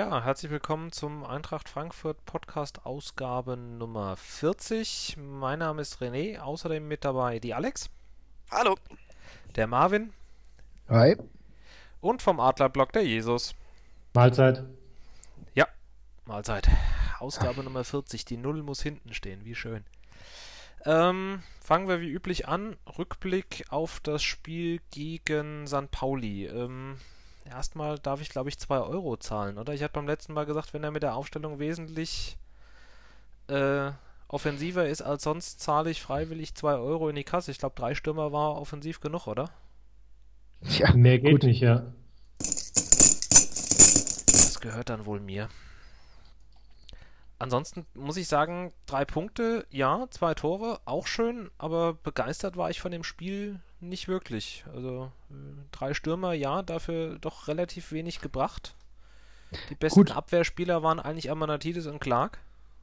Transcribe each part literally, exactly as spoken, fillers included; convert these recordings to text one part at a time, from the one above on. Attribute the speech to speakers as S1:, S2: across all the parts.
S1: Ja, herzlich willkommen zum Eintracht Frankfurt Podcast Ausgabe Nummer vierzig. Mein Name ist René, außerdem mit dabei die Alex,
S2: Hallo.
S1: der Marvin
S3: Hi.
S1: und vom Adlerblock der Jesus.
S4: Mahlzeit.
S1: Ja, Mahlzeit. Ausgabe Nummer vierzig, die Null muss hinten stehen, wie schön. Ähm, fangen wir wie üblich an. Rückblick auf das Spiel gegen Sankt Pauli. Ähm, erstmal darf ich, glaube ich, zwei Euro zahlen, oder? Ich hatte beim letzten Mal gesagt, wenn er mit der Aufstellung wesentlich äh, offensiver ist als sonst, zahle ich freiwillig zwei Euro in die Kasse. Ich glaube, drei Stürmer war offensiv genug, oder?
S3: Ja,
S4: Mehr geht
S3: gut.
S4: nicht, ja.
S1: Das gehört dann wohl mir. Ansonsten muss ich sagen, drei Punkte, ja, zwei Tore, auch schön, aber begeistert war ich von dem Spiel nicht wirklich. Also äh, drei Stürmer, ja, dafür doch relativ wenig gebracht. Die besten
S3: Gut.
S1: Abwehrspieler waren eigentlich Amanatidis und Clark.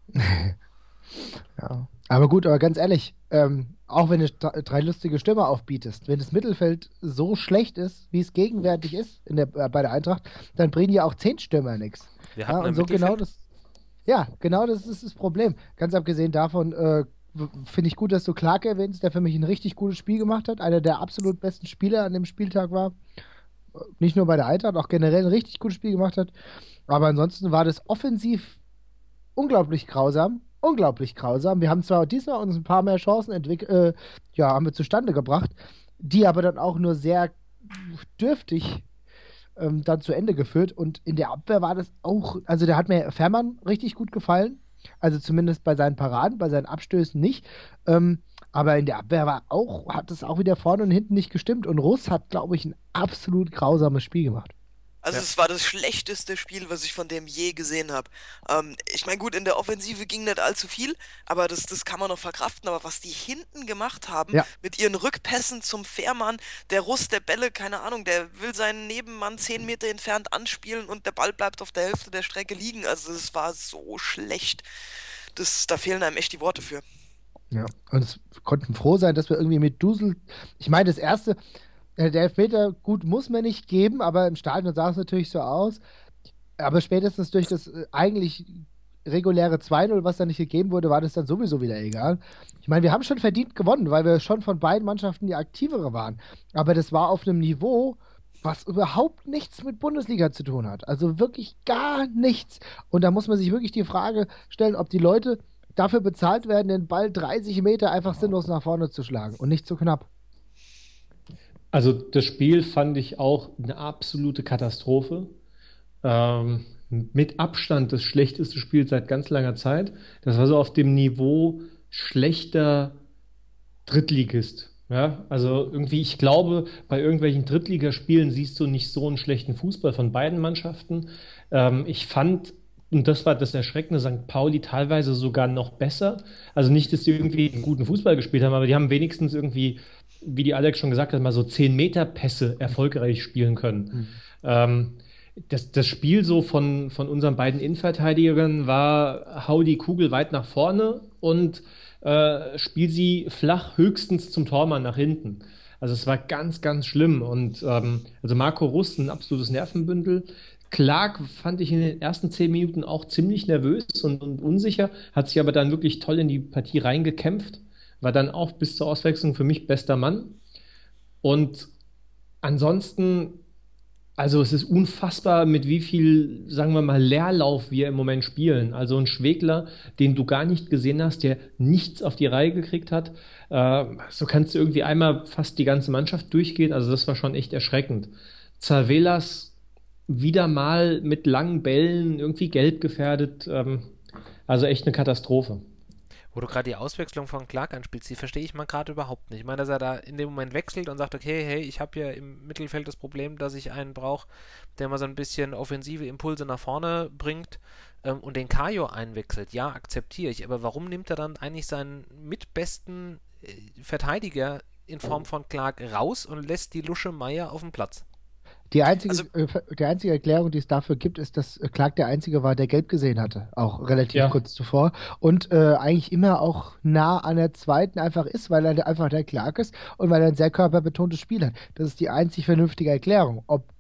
S3: Ja. Aber gut, aber ganz ehrlich, ähm, auch wenn du st- drei lustige Stürmer aufbietest, wenn das Mittelfeld so schlecht ist, wie es gegenwärtig ist in der, äh, bei der Eintracht, dann bringen ja auch zehn Stürmer nichts.
S1: Wir
S3: Ja,
S1: hatten
S3: und
S1: im
S3: so genau
S1: Mittelfeld,
S3: das, ja, genau das ist das Problem. Ganz abgesehen davon, äh, w- finde ich gut, dass du Clark erwähnst, der für mich ein richtig gutes Spiel gemacht hat, einer der absolut besten Spieler an dem Spieltag war. Nicht nur bei der Eintracht, auch generell ein richtig gutes Spiel gemacht hat. Aber ansonsten war das offensiv unglaublich grausam. Unglaublich grausam. Wir haben zwar diesmal uns ein paar mehr Chancen entwickelt, äh, ja, haben wir zustande gebracht, die aber dann auch nur sehr dürftig ähm, dann zu Ende geführt. Und in der Abwehr war das auch, also da hat mir Fährmann richtig gut gefallen. Also zumindest bei seinen Paraden, bei seinen Abstößen nicht. Ähm, aber in der Abwehr war auch, hat es auch wieder vorne und hinten nicht gestimmt. Und Russ hat, glaube ich, ein absolut grausames Spiel gemacht.
S2: Also
S1: ja,
S2: es war das schlechteste Spiel, was ich von dem je gesehen habe. Ähm, ich meine, gut, in der Offensive ging nicht allzu viel, aber das, das kann man noch verkraften. Aber was die hinten gemacht haben,
S3: Ja,
S2: mit ihren Rückpässen zum Fährmann, der Russ der Bälle, keine Ahnung, der will seinen Nebenmann zehn Meter entfernt anspielen und der Ball bleibt auf der Hälfte der Strecke liegen. Also es war so schlecht. Das, da fehlen einem echt die Worte für.
S3: ja. Und es konnten froh sein, dass wir irgendwie mit Dusel, ich meine, das erste, äh, der Elfmeter, gut, muss man nicht geben, aber im Stadion sah es natürlich so aus. Aber spätestens durch das äh, eigentlich reguläre zwei null, was da nicht gegeben wurde, war das dann sowieso wieder egal. Ich meine, wir haben schon verdient gewonnen, weil wir schon von beiden Mannschaften die aktivere waren. Aber das war auf einem Niveau, was überhaupt nichts mit Bundesliga zu tun hat. Also wirklich gar nichts. Und da muss man sich wirklich die Frage stellen, ob die Leute dafür bezahlt werden, den Ball dreißig Meter einfach sinnlos nach vorne zu schlagen und nicht zu knapp.
S4: Also das Spiel fand ich auch eine absolute Katastrophe. Ähm, mit Abstand das schlechteste Spiel seit ganz langer Zeit. Das war so auf dem Niveau schlechter Drittligist. Ja, also irgendwie, ich glaube, bei irgendwelchen Drittligaspielen siehst du nicht so einen schlechten Fußball von beiden Mannschaften. Ähm, ich fand, und das war das Erschreckende, Sankt Pauli teilweise sogar noch besser. Also nicht, dass sie irgendwie einen guten Fußball gespielt haben, aber die haben wenigstens irgendwie, wie die Alex schon gesagt hat, mal so zehn Meter Pässe erfolgreich spielen können.
S3: Hm.
S4: Ähm, das, das Spiel so von, von unseren beiden Innenverteidigern war, hau die Kugel weit nach vorne und äh, spiel sie flach höchstens zum Tormann nach hinten. Also es war ganz, ganz schlimm. Und ähm, also Marco Russ, ein absolutes Nervenbündel. Clark fand ich in den ersten zehn Minuten auch ziemlich nervös und, und unsicher, hat sich aber dann wirklich toll in die Partie reingekämpft, war dann auch bis zur Auswechslung für mich bester Mann. Und ansonsten, also es ist unfassbar, mit wie viel, sagen wir mal, Leerlauf wir im Moment spielen. Also ein Schwegler, den du gar nicht gesehen hast, der nichts auf die Reihe gekriegt hat. Äh, so kannst du irgendwie einmal fast die ganze Mannschaft durchgehen. Also das war schon echt erschreckend. Zarvelas wieder mal mit langen Bällen irgendwie gelb gefährdet. Ähm, also echt eine Katastrophe.
S1: wo du gerade die Auswechslung von Clark anspielst, die verstehe ich mal gerade überhaupt nicht. Ich meine, dass er da in dem Moment wechselt und sagt, okay, hey, ich habe ja im Mittelfeld das Problem, dass ich einen brauche, der mal so ein bisschen offensive Impulse nach vorne bringt ähm, und den Kajo einwechselt. Ja, akzeptiere ich. Aber warum nimmt er dann eigentlich seinen mitbesten äh, Verteidiger in Form von Clark raus und lässt die Lusche Meier auf dem Platz?
S3: Die einzige,
S2: Also
S3: äh, die einzige Erklärung, die es dafür gibt, ist, dass äh, Clark der Einzige war, der gelb gesehen hatte, auch relativ
S4: Ja,
S3: kurz zuvor. Und äh, eigentlich immer auch nah an der zweiten einfach ist, weil er einfach der Clark ist und weil er ein sehr körperbetontes Spiel hat. Das ist die einzig vernünftige Erklärung. Ob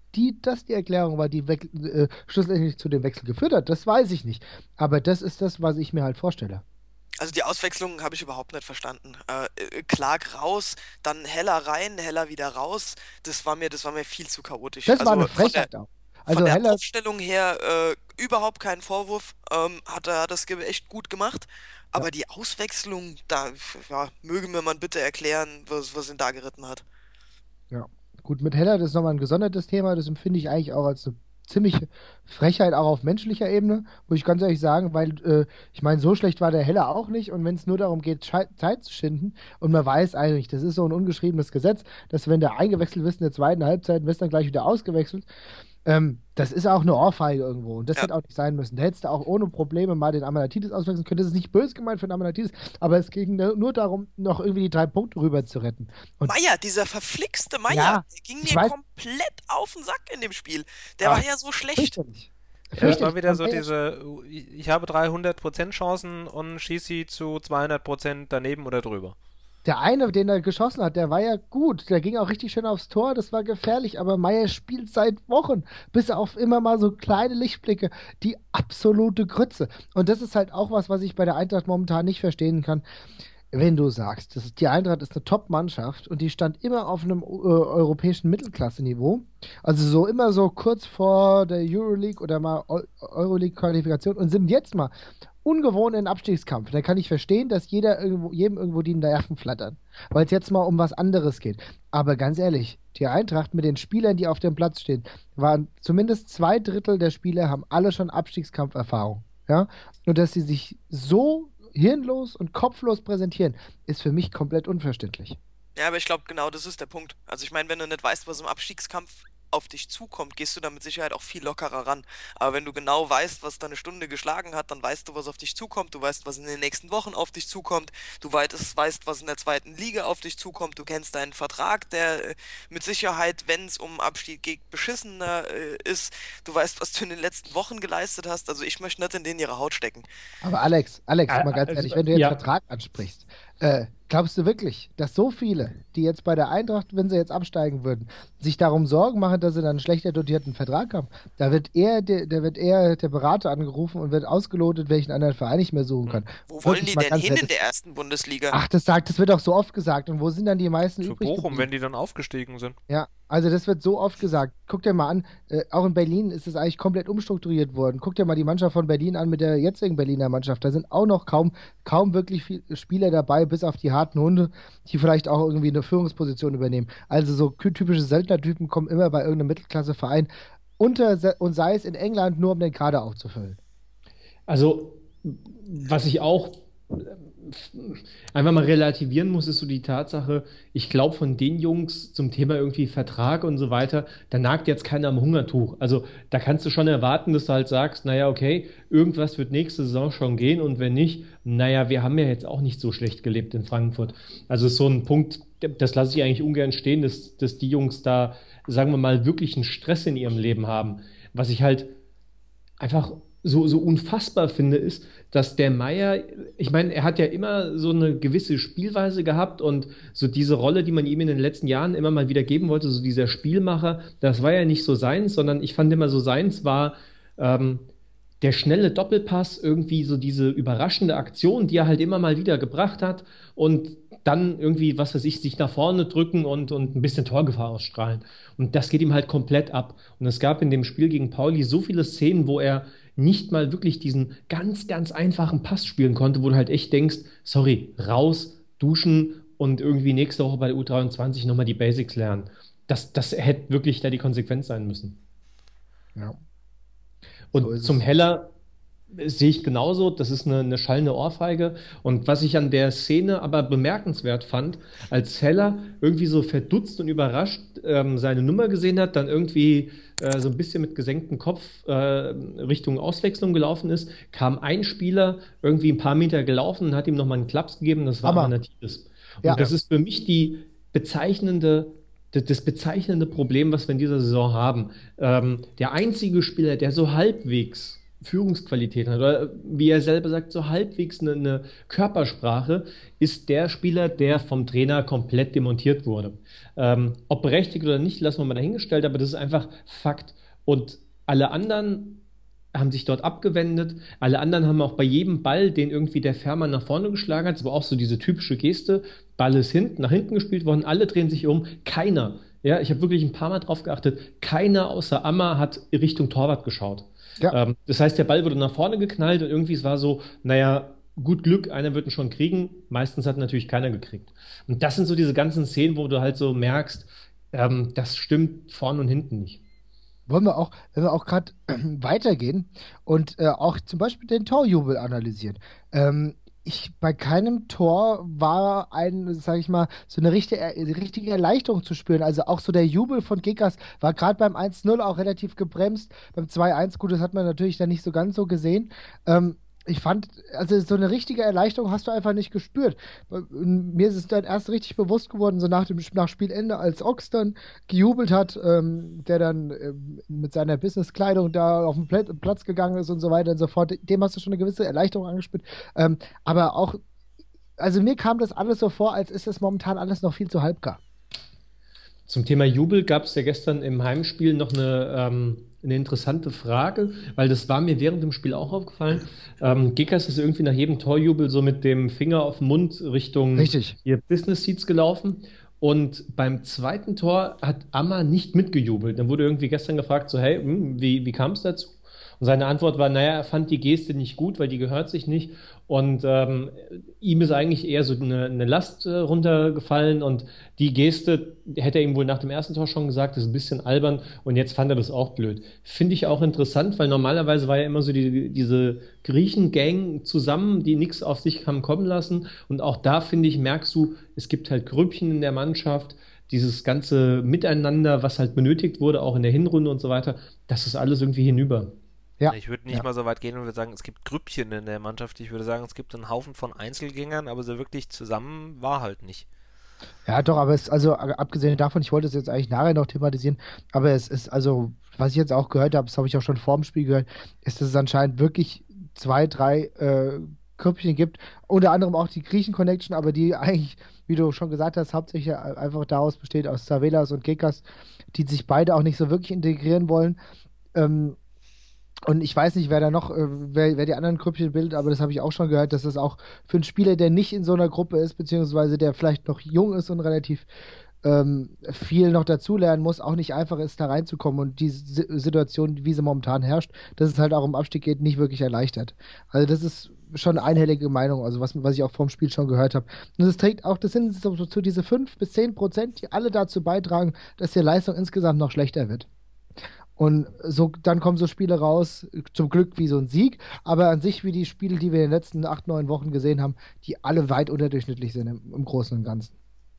S3: die, das die Erklärung war, die Wechsel, äh, schlussendlich zu dem Wechsel geführt hat, das weiß ich nicht. Aber das ist das, was ich mir halt vorstelle.
S2: Also die Auswechslung habe ich überhaupt nicht verstanden. Äh, äh, Clark raus, dann Heller rein, Heller wieder raus. Das war mir, das war mir viel zu chaotisch.
S3: Das war
S2: Also
S3: eine
S2: von der,
S3: Frechheit auch.
S2: von
S3: Also
S2: der
S3: Heller,
S2: Aufstellung her äh, überhaupt kein Vorwurf. Ähm, hat er das ge- echt gut gemacht.
S3: ja,
S2: Aber die Auswechslung, da ja, möge mir man bitte erklären, was, was ihn da geritten hat.
S3: ja. Gut, mit Heller, das ist nochmal ein gesondertes Thema, das empfinde ich eigentlich auch als eine ziemliche Frechheit, auch auf menschlicher Ebene, muss ich ganz ehrlich sagen, weil äh, ich meine, so schlecht war der Heller auch nicht und wenn es nur darum geht, Schei- Zeit zu schinden und man weiß eigentlich, das ist so ein ungeschriebenes Gesetz, dass wenn der eingewechselt wird in der zweiten Halbzeit, wirst dann gleich wieder ausgewechselt. Ähm, das ist auch eine Ohrfeige irgendwo und das
S2: Ja.
S3: hätte auch nicht sein müssen. Da hättest du auch ohne Probleme mal den Amanatis auswechseln können. Das ist nicht böse gemeint für den Amanatis, aber es ging nur nur darum, noch irgendwie die drei Punkte rüber zu retten. Und
S2: Meier, dieser verflixte Meier,
S3: ja,
S2: der ging
S3: ich
S2: mir
S3: weiß,
S2: komplett auf den Sack in dem Spiel. Der
S3: ach,
S2: war ja so schlecht.
S3: fürchterlich.
S1: Ja, das
S3: Fürchterlich.
S1: war wieder
S3: Und
S1: so
S3: Meier,
S1: diese, ich ich habe dreihundert Prozent Chancen und schieße sie zu zweihundert Prozent daneben oder drüber.
S3: der eine, den er geschossen hat, der war ja gut. Der ging auch richtig schön aufs Tor. Das war gefährlich. Aber Meier spielt seit Wochen, bis auf immer mal so kleine Lichtblicke. Die absolute Grütze. Und das ist halt auch was, was ich bei der Eintracht momentan nicht verstehen kann. Wenn du sagst, das ist, die Eintracht ist eine Top-Mannschaft und die stand immer auf einem äh, europäischen Mittelklasse-Niveau, also so immer so kurz vor der Euroleague oder mal Eu Euroleague-Qualifikation und sind jetzt mal ungewohnt in den Abstiegskampf, dann kann ich verstehen, dass jeder irgendwo, jedem irgendwo die Nerven flattern, weil es jetzt mal um was anderes geht. Aber ganz ehrlich, die Eintracht mit den Spielern, die auf dem Platz stehen, waren zumindest zwei Drittel der Spieler haben alle schon Abstiegskampferfahrung. Ja? Und dass sie sich so hirnlos und kopflos präsentieren, ist für mich komplett unverständlich.
S2: Ja, aber ich glaube, genau das ist der Punkt. Also ich meine, wenn du nicht weißt, was im Abstiegskampf auf dich zukommt, gehst du da mit Sicherheit auch viel lockerer ran. Aber wenn du genau weißt, was da eine Stunde geschlagen hat, dann weißt du, was auf dich zukommt. Du weißt, was in den nächsten Wochen auf dich zukommt. Du weißt, weißt, was in der zweiten Liga auf dich zukommt. Du kennst deinen Vertrag, der äh, mit Sicherheit, wenn es um Abstieg geht, beschissener äh, ist. Du weißt, was du in den letzten Wochen geleistet hast. Also ich möchte nicht in denen ihre Haut stecken.
S3: Aber Alex, Alex,
S4: Ä-
S3: mal ganz
S4: Also,
S3: ehrlich, wenn du jetzt
S4: ja,
S3: Vertrag ansprichst, äh, glaubst du wirklich, dass so viele, die jetzt bei der Eintracht, wenn sie jetzt absteigen würden, sich darum Sorgen machen, dass sie dann einen schlechter dotierten Vertrag haben? Da wird eher der, da wird eher der Berater angerufen und wird ausgelotet, welchen anderen Verein ich mehr suchen kann.
S2: Wo wollen
S3: Wirklich
S2: die
S3: mal
S2: denn
S3: ganz
S2: hin in
S3: ehrlich.
S2: der ersten Bundesliga?
S3: Ach, das sagt, das wird auch so oft gesagt. Und wo sind dann die meisten
S1: Zu
S3: übrig
S1: Bochum, wenn
S3: geblieben?
S1: die dann aufgestiegen sind.
S3: Ja, also das wird so oft gesagt. Guck dir mal an, äh, auch in Berlin ist es eigentlich komplett umstrukturiert worden. Guck dir mal die Mannschaft von Berlin an mit der jetzigen Berliner Mannschaft. Da sind auch noch kaum, kaum wirklich viele Spieler dabei, bis auf die harten Hunde, die vielleicht auch irgendwie eine Führungsposition übernehmen. Also so kü- typische Söldnertypen kommen immer bei irgendeinem Mittelklasseverein unter se- und sei es in England nur, um den Kader aufzufüllen.
S4: also was ich auch einfach mal relativieren muss, ist so die Tatsache, ich glaube von den Jungs zum Thema irgendwie Vertrag und so weiter, da nagt jetzt keiner am Hungertuch. Also da kannst du schon erwarten, dass du halt sagst, naja, okay, irgendwas wird nächste Saison schon gehen und wenn nicht, naja, wir haben ja jetzt auch nicht so schlecht gelebt in Frankfurt. Also ist so ein Punkt, das lasse ich eigentlich ungern stehen, dass, dass die Jungs da, sagen wir mal, wirklich einen Stress in ihrem Leben haben. Was ich halt einfach so, so unfassbar finde, ist, dass der Meier, ich meine, er hat ja immer so eine gewisse Spielweise gehabt und so diese Rolle, die man ihm in den letzten Jahren immer mal wieder geben wollte, so dieser Spielmacher, das war ja nicht so seins, sondern ich fand immer so seins war ähm, der schnelle Doppelpass, irgendwie so diese überraschende Aktion, die er halt immer mal wieder gebracht hat und dann irgendwie, was weiß ich, sich nach vorne drücken und, und ein bisschen Torgefahr ausstrahlen. Und das geht ihm halt komplett ab. Und es gab in dem Spiel gegen Pauli so viele Szenen, wo er nicht mal wirklich diesen ganz, ganz einfachen Pass spielen konnte, wo du halt echt denkst, sorry, raus, duschen und irgendwie nächste Woche bei der U dreiundzwanzig nochmal die Basics lernen. Das, das hätte wirklich da die Konsequenz sein müssen.
S3: Ja, so
S4: Und
S3: ist
S4: zum
S3: es.
S4: Heller äh, sehe ich genauso, das ist eine, eine schallende Ohrfeige. Und was ich an der Szene aber bemerkenswert fand, als Heller irgendwie so verdutzt und überrascht ähm, seine Nummer gesehen hat, dann irgendwie äh, so ein bisschen mit gesenktem Kopf äh, Richtung Auswechslung gelaufen ist, kam ein Spieler irgendwie ein paar Meter gelaufen und hat ihm nochmal einen Klaps gegeben, das war
S3: Hammer.
S4: Amanatis. Und
S3: Ja,
S4: das ist für mich die bezeichnende, das, das bezeichnende Problem, was wir in dieser Saison haben. Ähm, der einzige Spieler, der so halbwegs Führungsqualitäten hat oder wie er selber sagt, so halbwegs eine, eine Körpersprache, ist der Spieler, der vom Trainer komplett demontiert wurde. Ähm, ob berechtigt oder nicht, lassen wir mal dahingestellt, aber das ist einfach Fakt. Und alle anderen haben sich dort abgewendet. Alle anderen haben auch bei jedem Ball, den irgendwie der Fährmann nach vorne geschlagen hat, das war auch so diese typische Geste, Ball ist hinten, nach hinten gespielt worden, alle drehen sich um, keiner. Ja, ich habe wirklich ein paar Mal drauf geachtet, keiner außer Amma hat Richtung Torwart geschaut.
S3: Ja.
S4: Ähm, das heißt, der Ball wurde nach vorne geknallt und irgendwie es war so, naja, gut Glück, einer wird ihn schon kriegen. Meistens hat natürlich keiner gekriegt. Und das sind so diese ganzen Szenen, wo du halt so merkst, ähm, das stimmt vorne und hinten nicht.
S3: Wollen wir auch, wenn wir auch gerade weitergehen und äh, auch zum Beispiel den Torjubel analysieren. Ähm, ich, bei keinem Tor war ein, sag ich mal, so eine richtige, richtige Erleichterung zu spüren. Also auch so der Jubel von Gekas war gerade beim eins null auch relativ gebremst. Beim zwei eins, gut, das hat man natürlich dann nicht so ganz so gesehen. Ähm, ich fand, also so eine richtige Erleichterung hast du einfach nicht gespürt. Mir ist es dann erst richtig bewusst geworden, so nach dem nach Spielende, als Ochs dann gejubelt hat, ähm, der dann ähm, mit seiner Businesskleidung da auf den Pla Platz gegangen ist und so weiter und so fort. Dem hast du schon eine gewisse Erleichterung angespürt. Ähm, aber auch, also mir kam das alles so vor, als ist das momentan alles noch viel zu halbgar.
S4: Zum Thema Jubel gab es ja gestern im Heimspiel noch eine, ähm, eine interessante Frage, weil das war mir während dem Spiel auch aufgefallen. Ähm, Gekas ist irgendwie nach jedem Torjubel so mit dem Finger auf den Mund Richtung
S3: Richtig.
S4: ihr Business Seats gelaufen. Und beim zweiten Tor hat Amma nicht mitgejubelt. Dann wurde irgendwie gestern gefragt, so, hey, hm, wie, wie kam es dazu? Und seine Antwort war, naja, er fand die Geste nicht gut, weil die gehört sich nicht. Und ähm, ihm ist eigentlich eher so eine, eine Last äh, runtergefallen. Und die Geste hätte er ihm wohl nach dem ersten Tor schon gesagt, ist ein bisschen albern. Und jetzt fand er das auch blöd. Finde ich auch interessant, weil normalerweise war ja immer so die, diese Griechen-Gang zusammen, die nichts auf sich haben kommen lassen. Und auch da, finde ich, merkst du, es gibt halt Grüppchen in der Mannschaft. Dieses ganze Miteinander, was halt benötigt wurde, auch in der Hinrunde und so weiter, das ist alles irgendwie hinüber.
S3: Ja.
S1: Ich würde nicht
S3: Ja.
S1: mal so weit gehen und würde sagen, es gibt Grüppchen in der Mannschaft. Ich würde sagen, es gibt einen Haufen von Einzelgängern, aber so wirklich zusammen war halt nicht.
S3: Ja, doch, aber es, also a- abgesehen davon, ich wollte es jetzt eigentlich nachher noch thematisieren, aber es ist, also, was ich jetzt auch gehört habe, das habe ich auch schon vor dem Spiel gehört, ist, dass es anscheinend wirklich zwei, drei äh, Grüppchen gibt, unter anderem auch die Griechen-Connection, aber die eigentlich, wie du schon gesagt hast, hauptsächlich einfach daraus besteht, aus Savelas und Gekas, die sich beide auch nicht so wirklich integrieren wollen. Ähm, und ich weiß nicht, wer da noch, äh, wer, wer die anderen Grüppchen bildet, aber das habe ich auch schon gehört, dass das auch für einen Spieler, der nicht in so einer Gruppe ist, beziehungsweise der vielleicht noch jung ist und relativ ähm, viel noch dazulernen muss, auch nicht einfach ist, da reinzukommen und die Si- Situation, wie sie momentan herrscht, dass es halt auch um Abstieg geht, nicht wirklich erleichtert. Also das ist schon eine einhellige Meinung, also was, was ich auch vom Spiel schon gehört habe. Und das trägt auch, das sind so, so so diese fünf bis zehn Prozent, die alle dazu beitragen, dass die Leistung insgesamt noch schlechter wird. Und so, dann kommen so Spiele raus, zum Glück wie so ein Sieg, aber an sich wie die Spiele, die wir in den letzten acht, neun Wochen gesehen haben, die alle weit unterdurchschnittlich sind im, im Großen und Ganzen.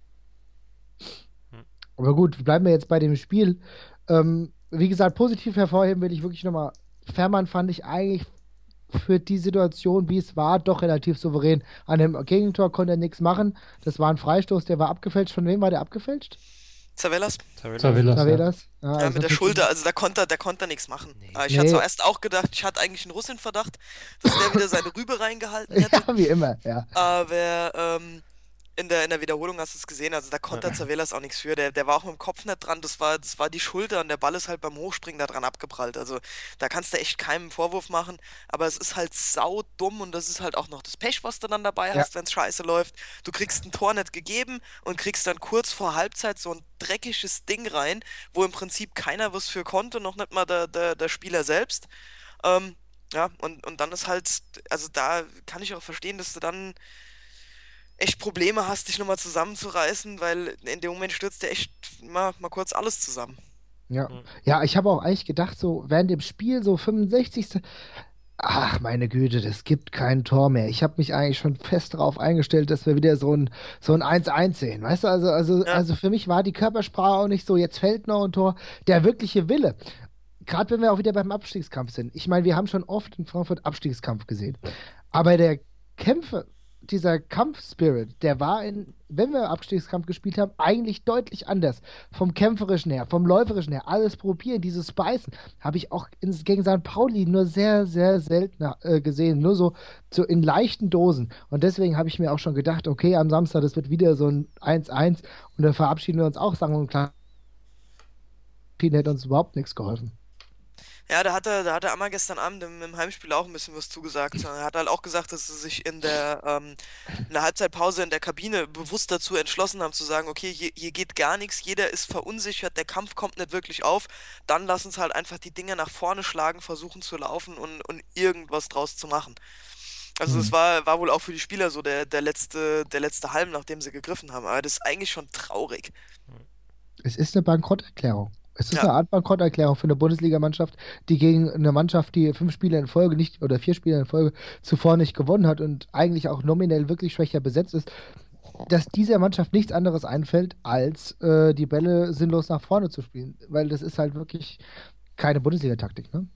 S1: Hm.
S3: Aber gut, bleiben wir jetzt bei dem Spiel. Ähm, wie gesagt, positiv hervorheben will ich wirklich nochmal. Fährmann fand ich eigentlich für die Situation, wie es war, doch relativ souverän. An dem Gegentor konnte er nichts machen. Das war ein Freistoß, der war abgefälscht. Von wem war der abgefälscht?
S2: Zavellas?
S4: Zavillas, ja.
S3: Tavedas? Ja,
S2: Ja,
S3: also
S2: mit der
S3: wirklich-
S2: Schulter, also da konnte, er- da konnte er nichts machen.
S1: Nee.
S2: Äh, Ich
S3: Nee.
S2: hatte zuerst auch gedacht, ich hatte eigentlich einen Russin-Verdacht, dass der wieder seine Rübe reingehalten hätte.
S3: Ja, wie immer, ja.
S2: Aber ähm, in der, in der Wiederholung hast du es gesehen, also da konnte der Zavelas auch nichts für. Der, der war auch mit dem Kopf nicht dran, das war, das war die Schulter und der Ball ist halt beim Hochspringen da dran abgeprallt. Also da kannst du echt keinen Vorwurf machen, aber es ist halt sau dumm und das ist halt auch noch das Pech, was du dann dabei
S3: Ja.
S2: hast, wenn es scheiße läuft. Du kriegst ein Tor nicht gegeben und kriegst dann kurz vor Halbzeit so ein dreckiges Ding rein, wo im Prinzip keiner was für konnte, noch nicht mal der, der, der Spieler selbst. Ähm, ja, und, und dann ist halt, also da kann ich auch verstehen, dass du dann echt Probleme hast, dich nochmal zusammenzureißen, weil in dem Moment stürzt dir echt mal, mal kurz alles zusammen.
S3: Ja,
S1: Mhm.
S3: ja, ich habe auch eigentlich gedacht, so während dem Spiel, so fünfundsechzigste. Ach, meine Güte, das gibt kein Tor mehr. Ich habe mich eigentlich schon fest darauf eingestellt, dass wir wieder so ein, so ein eins eins sehen. Weißt du, also, also,
S2: Ja.
S3: also für mich war die Körpersprache auch nicht so, jetzt fällt noch ein Tor. Der wirkliche Wille. Gerade wenn wir auch wieder beim Abstiegskampf sind. Ich meine, wir haben schon oft in Frankfurt Abstiegskampf gesehen. Aber der Kämpfe dieser Kampfspirit, der war in, wenn wir Abstiegskampf gespielt haben, eigentlich deutlich anders. Vom Kämpferischen her, vom Läuferischen her, alles probieren, dieses Speisen, habe ich auch in, gegen Sankt Pauli nur sehr, sehr selten äh, gesehen. Nur so, so in leichten Dosen. Und deswegen habe ich mir auch schon gedacht, okay, am Samstag, das wird wieder so ein eins eins und dann verabschieden wir uns auch, sagen wir klar, hätte uns überhaupt nichts geholfen.
S2: Ja, da hat er, da hat er Ammer gestern Abend im, im Heimspiel auch ein bisschen was zugesagt. Er hat halt auch gesagt, dass sie sich in der, ähm, in der Halbzeitpause in der Kabine bewusst dazu entschlossen haben, zu sagen, okay, hier, hier geht gar nichts, jeder ist verunsichert, der Kampf kommt nicht wirklich auf, dann lass uns halt einfach die Dinger nach vorne schlagen, versuchen zu laufen und, und irgendwas draus zu machen. Also das
S3: Mhm.
S2: war, war wohl auch für die Spieler so der, der letzte, der letzte Halm, nachdem sie gegriffen haben. Aber das ist eigentlich schon traurig.
S3: Es ist eine Bankrotterklärung. Es ist
S2: Ja.
S3: eine Art Bankrotterklärung für eine Bundesligamannschaft, die gegen eine Mannschaft, die fünf Spiele in Folge nicht oder vier Spiele in Folge zuvor nicht gewonnen hat und eigentlich auch nominell wirklich schwächer besetzt ist, dass dieser Mannschaft nichts anderes einfällt, als äh, die Bälle sinnlos nach vorne zu spielen. Weil das ist halt wirklich keine Bundesliga-Taktik, ne?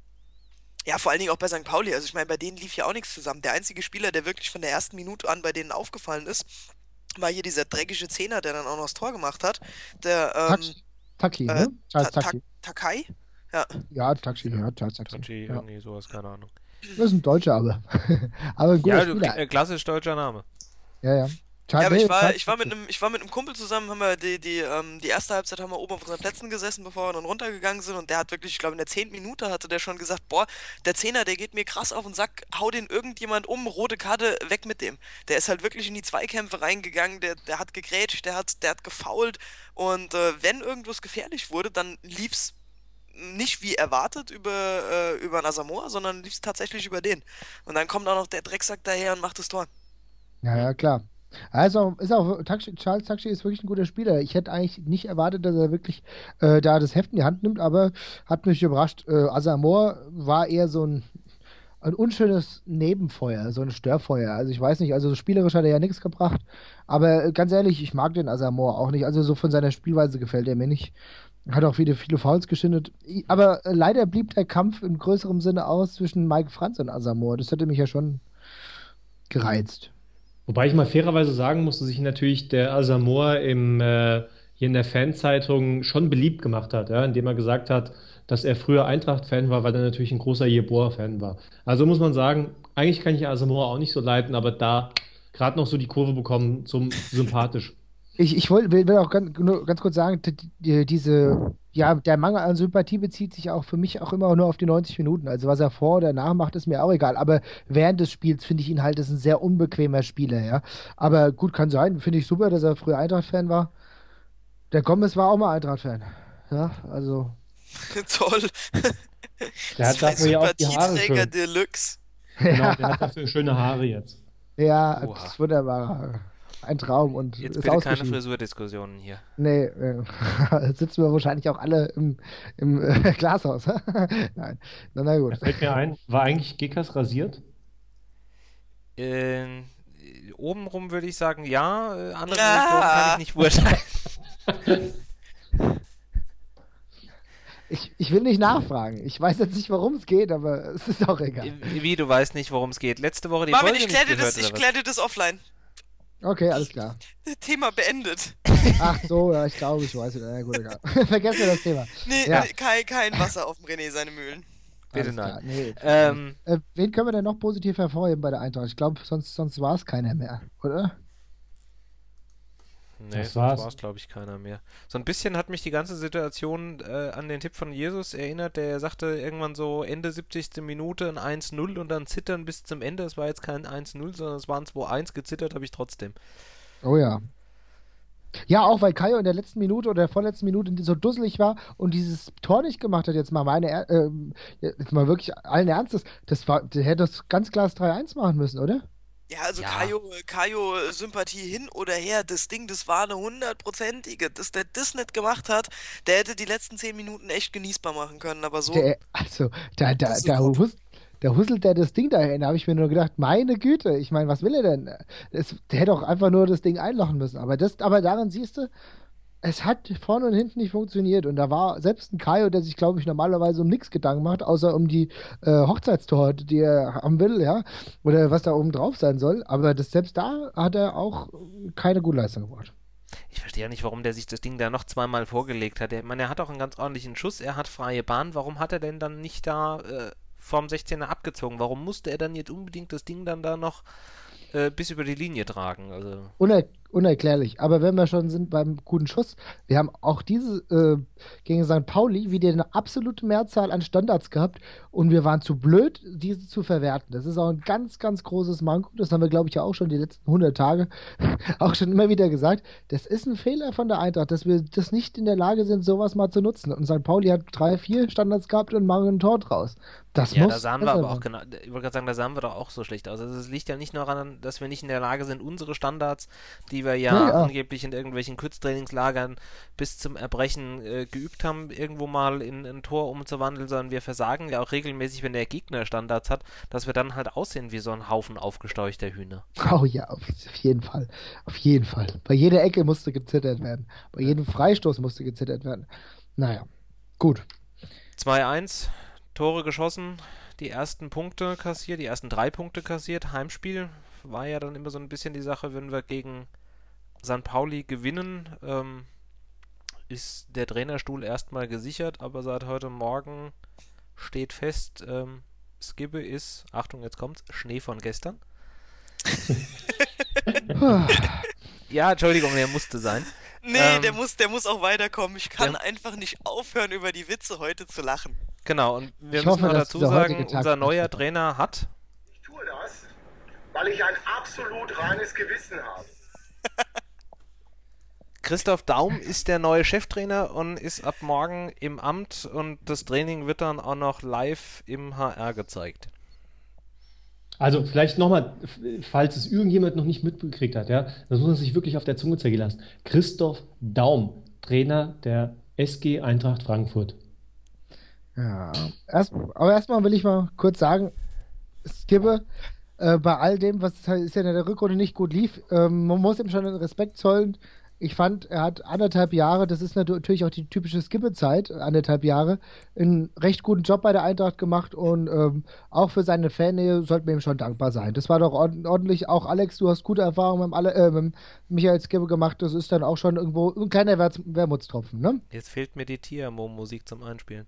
S2: Ja, vor allen Dingen auch bei Sankt Pauli. Also ich meine, bei denen lief ja auch nichts zusammen. Der einzige Spieler, der wirklich von der ersten Minute an bei denen aufgefallen ist, war hier dieser dreckige Zehner, der dann auch noch das Tor gemacht hat. Der, ähm,
S3: Taxi, Taki,
S2: äh,
S3: ne? Charles
S2: Ta- Ta-
S3: Taki.
S2: Takai? Ja.
S3: Ja, Taxi, ja, Charles Taxi.
S1: Tachi,
S3: Ja.
S1: irgendwie sowas, keine Ahnung.
S3: Das ist ein Deutscher, aber. aber ein guter
S1: Ja, du,
S3: Spieler.
S1: äh, klassisch deutscher Name.
S3: Ja, ja.
S2: Ja, aber
S3: nee,
S2: ich war,
S3: Charles
S2: ich war mit
S3: Taxi.
S2: einem, ich war mit einem Kumpel zusammen, haben wir die, die, ähm, die erste Halbzeit haben wir oben auf unseren Plätzen gesessen, bevor wir dann runtergegangen sind und der hat wirklich, ich glaube in der zehnten Minute hatte der schon gesagt, boah, der Zehner, der geht mir krass auf den Sack, hau den irgendjemand um, rote Karte, weg mit dem. Der ist halt wirklich in die Zweikämpfe reingegangen, der, der hat gegrätscht, der hat, der hat gefoult und äh, wenn irgendwas gefährlich wurde, dann lief's nicht wie erwartet über, äh, über einen Asamoah, sondern lief's tatsächlich über den. Und dann kommt auch noch der Drecksack daher und macht das Tor.
S3: Ja, ja, klar. Also ist auch Taxi, Charles Taxi ist wirklich ein guter Spieler. Ich hätte eigentlich nicht erwartet, dass er wirklich äh, da das Heft in die Hand nimmt, aber hat mich überrascht. Äh, Asamoah war eher so ein, ein unschönes Nebenfeuer, so ein Störfeuer. Also ich weiß nicht, also so spielerisch hat er ja nichts gebracht, aber äh, ganz ehrlich, ich mag den Asamoah auch nicht. Also so von seiner Spielweise gefällt er mir nicht. Hat auch viele, viele Fouls geschindet. I- Aber äh, leider blieb der Kampf in größerem Sinne aus zwischen Mike Franz und Asamoah. Das hätte mich ja schon gereizt.
S4: Wobei ich mal fairerweise sagen muss, dass sich natürlich der Asamoah im, äh, hier in der Fanzeitung schon beliebt gemacht hat, ja, indem er gesagt hat, dass er früher Eintracht-Fan war, weil er natürlich ein großer Jeboa-Fan war. Also muss man sagen, eigentlich kann ich Asamoah auch nicht so leiden, aber da gerade noch so die Kurve bekommen zum sympathisch.
S3: Ich, ich will, will will auch ganz, nur ganz kurz sagen, die, die, diese, ja, der Mangel an Sympathie bezieht sich auch für mich auch immer nur auf die neunzig Minuten. Also was er vor oder nach macht, ist mir auch egal. Aber während des Spiels finde ich ihn halt, ist ein sehr unbequemer Spieler, ja. Aber gut, kann sein. Finde ich super, dass er früher Eintracht-Fan war. Der Gomez war auch mal Eintracht-Fan. Ja, also.
S2: Toll.
S4: Der hat
S2: Zwei
S4: dafür ja auch die Haare
S2: Sympathieträger
S4: schön.
S2: Deluxe.
S4: Genau, der hat dafür schöne Haare jetzt.
S3: Ja,
S1: Oha.
S3: das ist wunderbar. Ein Traum und
S1: Jetzt
S3: ist
S1: bitte keine
S3: ausgeschieden.
S1: Frisurdiskussionen hier.
S3: Nee, äh, sitzen wir wahrscheinlich auch alle im, im äh, Glashaus. Nein, na, na gut.
S4: Da fällt mir ein, war eigentlich Gekas rasiert?
S1: Äh, obenrum würde ich sagen, ja, äh, andere
S2: Ja.
S1: Regionen kann ich nicht beurteilen.
S3: Ich, ich will nicht nachfragen. Ich weiß jetzt nicht, worum es geht, aber es ist auch egal.
S1: Wie, du weißt nicht, worum es geht. Letzte Woche die
S2: Marvin,
S1: Folge
S2: ich
S1: nicht
S2: kläre dir
S1: gehört,
S2: das, ich
S1: oder was?
S2: klär dir das offline.
S3: Okay, alles klar.
S2: Thema beendet.
S3: Ach so, ja, ich glaube, ich weiß es. Na gut, egal. Vergessen wir das Thema.
S2: Nee,
S3: Ja.
S2: nee, kein, kein Wasser auf dem René, seine Mühlen.
S1: Bitte
S3: Alles
S1: nein.
S3: klar. Nee.
S1: Ähm,
S3: Äh, wen können wir denn noch positiv hervorheben bei der Eintracht? Ich glaube, sonst, sonst war es keiner mehr, oder?
S1: nee,
S4: Das
S1: sonst
S4: war's.
S1: war es, glaube ich, keiner mehr. So ein bisschen hat mich die ganze Situation äh, an den Tipp von Jesus erinnert, der sagte irgendwann so Ende siebzigste Minute ein eins null und dann zittern bis zum Ende. Es war jetzt kein eins null, sondern es waren zwei eins. Gezittert habe ich trotzdem.
S3: Oh ja. Ja, auch weil Kaio in der letzten Minute oder der vorletzten Minute so dusselig war und dieses Tor nicht gemacht hat, jetzt mal meine, Er- ähm, jetzt mal wirklich allen Ernstes, das war, der hätte das ganz klar das drei eins machen müssen, oder?
S2: Ja, also
S1: Ja.
S2: Kajo, Kajo Sympathie hin oder her, das Ding, das war eine hundertprozentige. Dass der das nicht gemacht hat, der hätte die letzten zehn Minuten echt genießbar machen können, aber so.
S3: Der, also, da, da,
S2: Das ist
S3: da,
S2: top.
S3: hus, da husselt der das Ding dahin. Da habe ich mir nur gedacht, meine Güte, ich meine, was will er denn? Das, der hätte auch einfach nur das Ding einlochen müssen. Aber, das, aber daran siehst du, es hat vorne und hinten nicht funktioniert. Und da war selbst ein Kaio, der sich, glaube ich, normalerweise um nichts Gedanken macht, außer um die äh, Hochzeitstorte, die er haben will, ja, oder was da oben drauf sein soll. Aber das, selbst da hat er auch keine gute Leistung gebracht.
S1: Ich verstehe ja nicht, warum der sich das Ding da noch zweimal vorgelegt hat. Ich meine, er hat auch einen ganz ordentlichen Schuss, er hat freie Bahn. Warum hat er denn dann nicht da äh, vorm sechzehner abgezogen? Warum musste er dann jetzt unbedingt das Ding dann da noch äh, bis über die Linie tragen? Also
S3: Uner unerklärlich. Aber wenn wir schon sind beim guten Schuss, wir haben auch diese äh, gegen Sankt Pauli wieder eine absolute Mehrzahl an Standards gehabt und wir waren zu blöd, diese zu verwerten. Das ist auch ein ganz, ganz großes Manko. Das haben wir, glaube ich, ja auch schon die letzten hundert Tage auch schon immer wieder gesagt. Das ist ein Fehler von der Eintracht, dass wir das nicht in der Lage sind, sowas mal zu nutzen. Und Sankt Pauli hat drei, vier Standards gehabt und machen ein Tor draus. Das
S1: ja,
S3: muss
S1: da sahen wir
S3: besser
S1: aber auch
S3: werden.
S1: genau, ich wollte gerade sagen, da sahen wir doch auch so schlecht aus. Also es liegt ja nicht nur daran, dass wir nicht in der Lage sind, unsere Standards, die wir ja,
S3: Ja, ja.
S1: angeblich in irgendwelchen Kurztrainingslagern bis zum Erbrechen äh, geübt haben, irgendwo mal in ein Tor umzuwandeln, sondern wir versagen ja auch regelmäßig, wenn der Gegner Standards hat, dass wir dann halt aussehen wie so ein Haufen aufgesteuchter Hühner.
S3: Oh ja, auf jeden Fall. Auf jeden Fall. Bei jeder Ecke musste gezittert werden. Bei jedem Freistoß musste gezittert werden. Naja, gut.
S1: zwei eins, Tore geschossen, die ersten Punkte kassiert, die ersten drei Punkte kassiert. Heimspiel war ja dann immer so ein bisschen die Sache, wenn wir gegen Sankt Pauli gewinnen, ähm, ist der Trainerstuhl erstmal gesichert, aber seit heute Morgen steht fest, ähm, Skibbe ist, Achtung, jetzt kommt's, Schnee von gestern. Ja, Entschuldigung, der musste sein.
S2: Nee,
S1: Ähm,
S2: der muss, der muss auch weiterkommen. Ich kann
S1: der-
S2: einfach nicht aufhören, über die Witze heute zu lachen.
S1: Genau, und wir
S3: Ich
S1: müssen
S3: hoffe,
S1: noch
S3: dass
S1: dazu
S3: dieser heutige
S1: sagen,
S3: Tag
S1: unser neuer
S3: stattfindet.
S1: Trainer hat
S5: Ich tue das, weil ich ein absolut reines Gewissen habe.
S1: Christoph Daum ist der neue Cheftrainer und ist ab morgen im Amt und das Training wird dann auch noch live im H R gezeigt.
S4: Also vielleicht nochmal, falls es irgendjemand noch nicht mitbekriegt hat, ja, das muss man sich wirklich auf der Zunge zergehen lassen. Christoph Daum, Trainer der S G Eintracht Frankfurt.
S3: Ja. Erst, aber erstmal will ich mal kurz sagen, Skibbe, äh, bei all dem, was halt ist ja in der Rückrunde nicht gut lief, ähm, man muss ihm schon einen Respekt zollen. Ich fand, er hat anderthalb Jahre, das ist natu- natürlich auch die typische Skibbe-Zeit, anderthalb Jahre, einen recht guten Job bei der Eintracht gemacht und ähm, auch für seine Fannähe sollten wir ihm schon dankbar sein. Das war doch ord- ordentlich. Auch Alex, du hast gute Erfahrungen mit, alle, äh, mit Michael Skibbe gemacht, das ist dann auch schon irgendwo ein kleiner Werts- Wermutstropfen, ne?
S1: Jetzt fehlt mir die Tiamo-Musik zum Einspielen.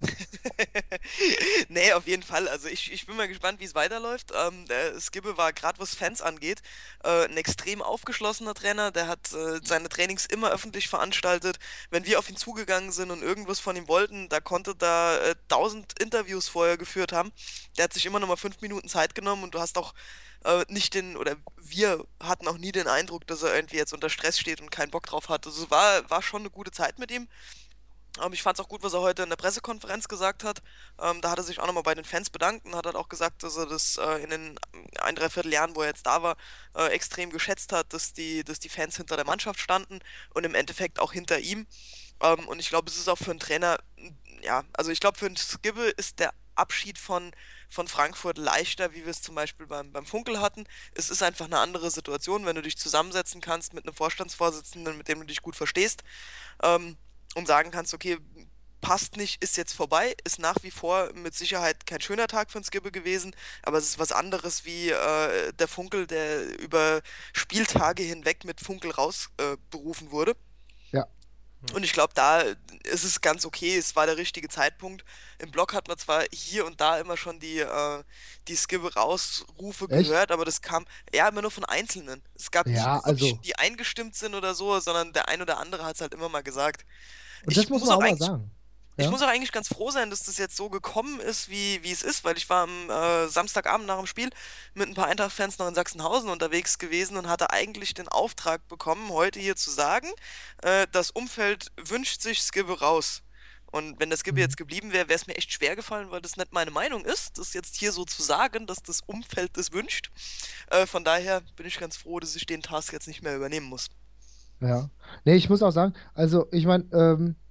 S2: Nee, auf jeden Fall. Also ich, ich bin mal gespannt, wie es weiterläuft. Ähm, der Skibbe war gerade, was Fans angeht, äh, ein extrem aufgeschlossener Trainer. Der hat äh, seine Trainings immer öffentlich veranstaltet. Wenn wir auf ihn zugegangen sind und irgendwas von ihm wollten, da konnte da äh, tausend Interviews vorher geführt haben. Der hat sich immer noch mal fünf Minuten Zeit genommen und du hast auch äh, nicht den, oder wir hatten auch nie den Eindruck, dass er irgendwie jetzt unter Stress steht und keinen Bock drauf hat. Also war, war schon eine gute Zeit mit ihm. Ähm, ich fand es auch gut, was er heute in der Pressekonferenz gesagt hat. Ähm, da hat er sich auch nochmal bei den Fans bedankt und hat halt auch gesagt, dass er das äh, in den ein, dreiviertel Jahren, wo er jetzt da war, äh, extrem geschätzt hat, dass die, dass die Fans hinter der Mannschaft standen und im Endeffekt auch hinter ihm. Ähm, und ich glaube, es ist auch für einen Trainer, ja, also ich glaube, für einen Skibbe ist der Abschied von, von Frankfurt leichter, wie wir es zum Beispiel beim, beim Funkel hatten. Es ist einfach eine andere Situation, wenn du dich zusammensetzen kannst mit einem Vorstandsvorsitzenden, mit dem du dich gut verstehst. Ähm, und sagen kannst, okay, passt nicht, ist jetzt vorbei, ist nach wie vor mit Sicherheit kein schöner Tag für einen Skibbe gewesen, aber es ist was anderes wie äh, der Funkel, der über Spieltage hinweg mit Funkel rausberufen äh, berufen wurde.
S3: Ja.
S2: Und ich glaube, da ist es ganz okay, es war der richtige Zeitpunkt. Im Blog hat man zwar hier und da immer schon die, äh, die Skibbe-Rausrufe
S3: Echt?
S2: gehört, aber das kam ja immer nur von Einzelnen. Es gab nie
S3: Ja,
S2: Grupps,
S3: also-
S2: die eingestimmt sind oder so, sondern der ein oder andere hat es halt immer mal gesagt.
S3: Und
S2: Ich
S3: das muss
S2: muss
S3: man
S2: auch
S3: auch mal
S2: eigentlich-
S3: sagen.
S2: Ich
S3: Ja?
S2: muss auch eigentlich ganz froh sein, dass das jetzt so gekommen ist, wie, wie es ist, weil ich war am äh, Samstagabend nach dem Spiel mit ein paar Eintracht-Fans noch in Sachsenhausen unterwegs gewesen und hatte eigentlich den Auftrag bekommen, heute hier zu sagen, äh, das Umfeld wünscht sich Skibbe raus. Und wenn der Skibbe
S3: Mhm.
S2: jetzt geblieben wäre, wäre es mir echt schwer gefallen, weil das nicht meine Meinung ist, das jetzt hier so zu sagen, dass das Umfeld das wünscht. Äh, von daher bin ich ganz froh, dass ich den Task jetzt nicht mehr übernehmen muss.
S3: Ja. Nee, ich muss auch sagen, also ich meine, ähm,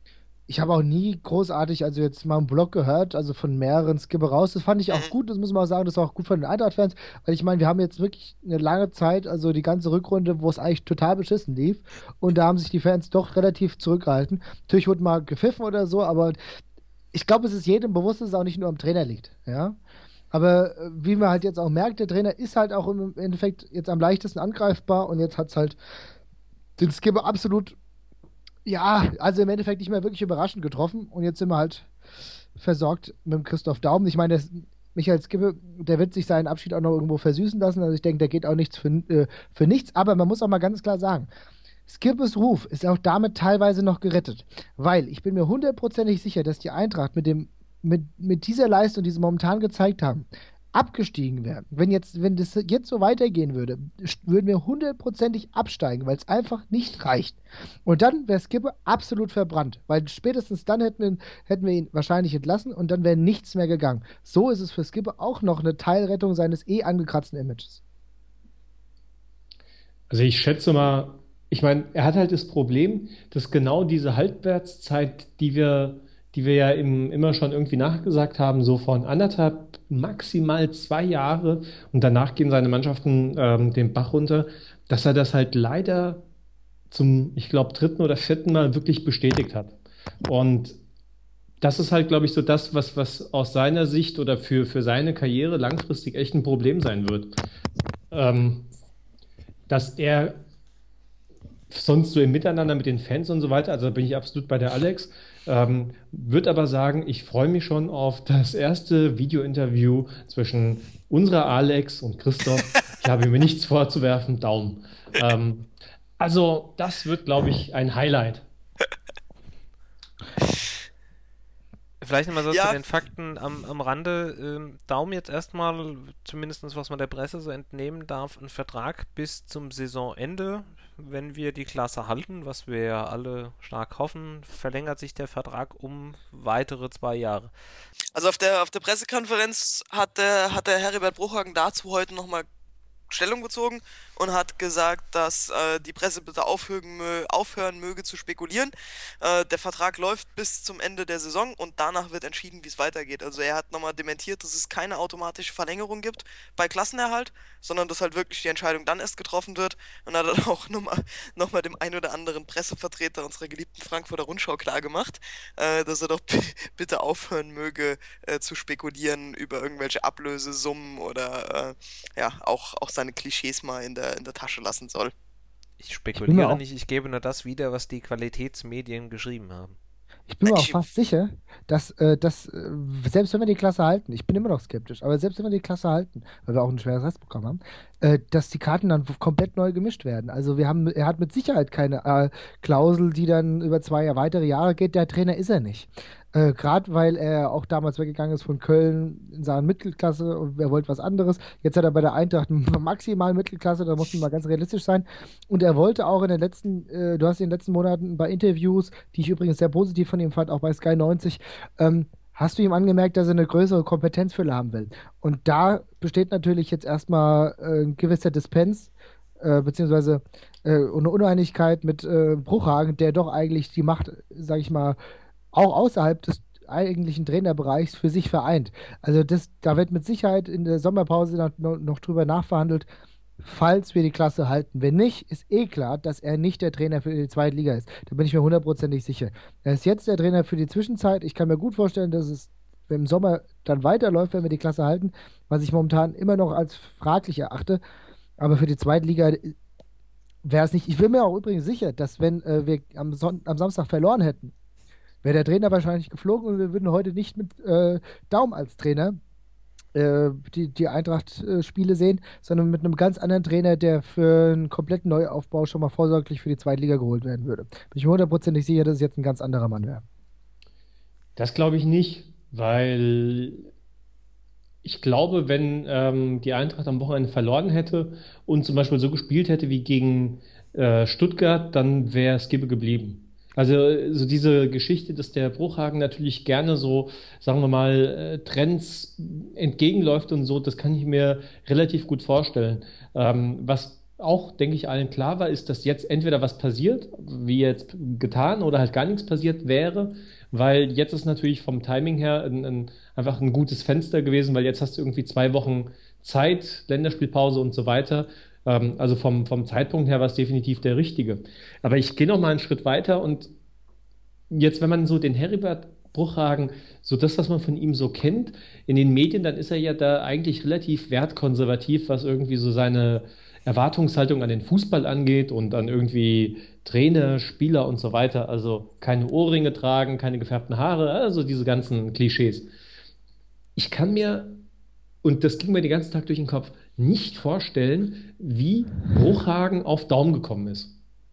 S3: ich habe auch nie großartig, also jetzt mal einen Blog gehört, also von mehreren Skipper raus. Das fand ich auch
S2: Mhm.
S3: gut, das muss man auch sagen, das war auch gut von den Eintracht-Fans, weil ich meine, wir haben jetzt wirklich eine lange Zeit, also die ganze Rückrunde, wo es eigentlich total beschissen lief und da haben sich die Fans doch relativ zurückgehalten. Natürlich wurde mal gepfiffen oder so, aber ich glaube, es ist jedem bewusst, dass es auch nicht nur am Trainer liegt, ja. Aber äh, wie man halt jetzt auch merkt, der Trainer ist halt auch im Endeffekt jetzt am leichtesten angreifbar und jetzt hat es halt den Skipper absolut, ja, also im Endeffekt nicht mehr wirklich überraschend getroffen. Und jetzt sind wir halt versorgt mit dem Christoph Daum. Ich meine, das, Michael Skibbe, der wird sich seinen Abschied auch noch irgendwo versüßen lassen. Also ich denke, der geht auch nichts für, äh, für nichts. Aber man muss auch mal ganz klar sagen, Skippes Ruf ist auch damit teilweise noch gerettet. Weil ich bin mir hundertprozentig sicher, dass die Eintracht mit dem, mit, mit dieser Leistung, die sie momentan gezeigt haben, abgestiegen wären. Wenn jetzt, wenn das jetzt so weitergehen würde, würden wir hundertprozentig absteigen, weil es einfach nicht reicht. Und dann wäre Skipper absolut verbrannt, weil spätestens dann hätten wir, hätten wir ihn wahrscheinlich entlassen und dann wäre nichts mehr gegangen. So ist es für Skipper auch noch eine Teilrettung seines eh angekratzten Images.
S4: Also ich schätze mal, ich meine, er hat halt das Problem, dass genau diese Halbwertszeit, die wir, die wir ja im, immer schon irgendwie nachgesagt haben, so von anderthalb, maximal zwei Jahre und danach gehen seine Mannschaften ähm, den Bach runter, dass er das halt leider zum, ich glaube, dritten oder vierten Mal wirklich bestätigt hat. Und das ist halt, glaube ich, so das, was, was aus seiner Sicht oder für, für seine Karriere langfristig echt ein Problem sein wird. Ähm, dass er sonst so im Miteinander mit den Fans und so weiter, also da bin ich absolut bei der Alex, ähm, würde aber sagen, ich freue mich schon auf das erste Video-Interview zwischen unserer Alex und Christoph. Ich habe mir nichts vorzuwerfen, Daumen. Ähm, also das wird, glaube ich, ein Highlight.
S1: Vielleicht nochmal so zu
S2: Ja,
S1: den Fakten am, am Rande. Ähm, Daum jetzt erstmal, zumindest was man der Presse so entnehmen darf, einen Vertrag bis zum Saisonende. Wenn wir die Klasse halten, was wir ja alle stark hoffen, verlängert sich der Vertrag um weitere zwei Jahre.
S2: also auf der, auf der Pressekonferenz hat der, hat der Heribert Bruchhagen dazu heute nochmal Stellung bezogen und hat gesagt, dass äh, die Presse bitte aufhören, mö aufhören möge zu spekulieren. Äh, der Vertrag läuft bis zum Ende der Saison und danach wird entschieden, wie es weitergeht. Also er hat nochmal dementiert, dass es keine automatische Verlängerung gibt bei Klassenerhalt, sondern dass halt wirklich die Entscheidung dann erst getroffen wird. Und hat dann auch nochmal noch mal dem ein oder anderen Pressevertreter unserer geliebten Frankfurter Rundschau klargemacht, äh, dass er doch bitte aufhören möge äh, zu spekulieren über irgendwelche Ablösesummen oder äh, ja, auch, auch seine Klischees mal in der, in der Tasche lassen soll.
S1: Ich
S3: Ich bin mir
S1: spekuliere
S3: auch
S1: nicht, ich gebe nur das wieder, was die Qualitätsmedien geschrieben haben.
S3: Ich bin mir auch
S2: Ich,
S3: fast sicher, dass, äh, dass äh, selbst wenn wir die Klasse halten, ich bin immer noch skeptisch, aber selbst wenn wir die Klasse halten, weil wir auch ein schweres Rest bekommen haben, äh, dass die Karten dann komplett neu gemischt werden. Also wir haben, er hat mit Sicherheit keine äh, Klausel, die dann über zwei Jahr, weitere Jahre geht. Der Trainer ist er nicht. Äh, Gerade weil er auch damals weggegangen ist von Köln in Sachen Mittelklasse und er wollte was anderes. Jetzt hat er bei der Eintracht maximal Mittelklasse, da muss man mal ganz realistisch sein. Und er wollte auch in den letzten, äh, du hast in den letzten Monaten bei Interviews, die ich übrigens sehr positiv von ihm fand, auch bei Sky neunzig, ähm, hast du ihm angemerkt, dass er eine größere Kompetenzfülle haben will. Und da besteht natürlich jetzt erstmal äh, ein gewisser Dispens, äh, beziehungsweise äh, eine Uneinigkeit mit äh, Bruchhagen, der doch eigentlich die Macht, sag ich mal, auch außerhalb des eigentlichen Trainerbereichs für sich vereint. Also das, da wird mit Sicherheit in der Sommerpause noch, noch, noch drüber nachverhandelt, falls wir die Klasse halten. Wenn nicht, ist eh klar, dass er nicht der Trainer für die zweite Liga ist. Da bin ich mir hundertprozentig sicher. Er ist jetzt der Trainer für die Zwischenzeit. Ich kann mir gut vorstellen, dass es im Sommer dann weiterläuft, wenn wir die Klasse halten, was ich momentan immer noch als fraglich erachte. Aber für die zweite Liga wäre es nicht. Ich bin mir auch übrigens sicher, dass wenn äh, wir am, Son am Samstag verloren hätten, wäre der Trainer wahrscheinlich geflogen und wir würden heute nicht mit äh, Daum als Trainer äh, die, die Eintracht-Spiele sehen, sondern mit einem ganz anderen Trainer, der für einen kompletten Neuaufbau schon mal vorsorglich für die zweite Liga geholt werden würde. Bin ich mir hundertprozentig sicher, dass es jetzt ein ganz anderer Mann wäre.
S4: Das glaube ich nicht, weil ich glaube, wenn ähm, die Eintracht am Wochenende verloren hätte und zum Beispiel so gespielt hätte wie gegen äh, Stuttgart, dann wäre Skibbe geblieben. Also äh, so diese Geschichte, dass der Bruchhagen natürlich gerne so, sagen wir mal, äh, Trends entgegenläuft und so, das kann ich mir relativ gut vorstellen. Ähm, was auch, denke ich, allen klar war, ist, dass jetzt entweder was passiert, wie jetzt getan, oder halt gar nichts passiert wäre, weil jetzt ist natürlich vom Timing her ein, ein, einfach ein gutes Fenster gewesen, weil jetzt hast du irgendwie zwei Wochen Zeit, Länderspielpause und so weiter. Ähm, also vom, vom Zeitpunkt her war es definitiv der richtige. Aber ich gehe noch mal einen Schritt weiter und jetzt, wenn man so den Heribert Bruchhagen, so das, was man von ihm so kennt, in den Medien, dann ist er ja da eigentlich relativ wertkonservativ, was irgendwie so seine Erwartungshaltung an den Fußball angeht und an irgendwie Trainer, Spieler und so weiter. Also keine Ohrringe tragen, keine gefärbten Haare, also diese ganzen Klischees. Ich kann mir, und das ging mir den ganzen Tag durch den Kopf, nicht vorstellen, wie Bruchhagen auf Daum gekommen ist.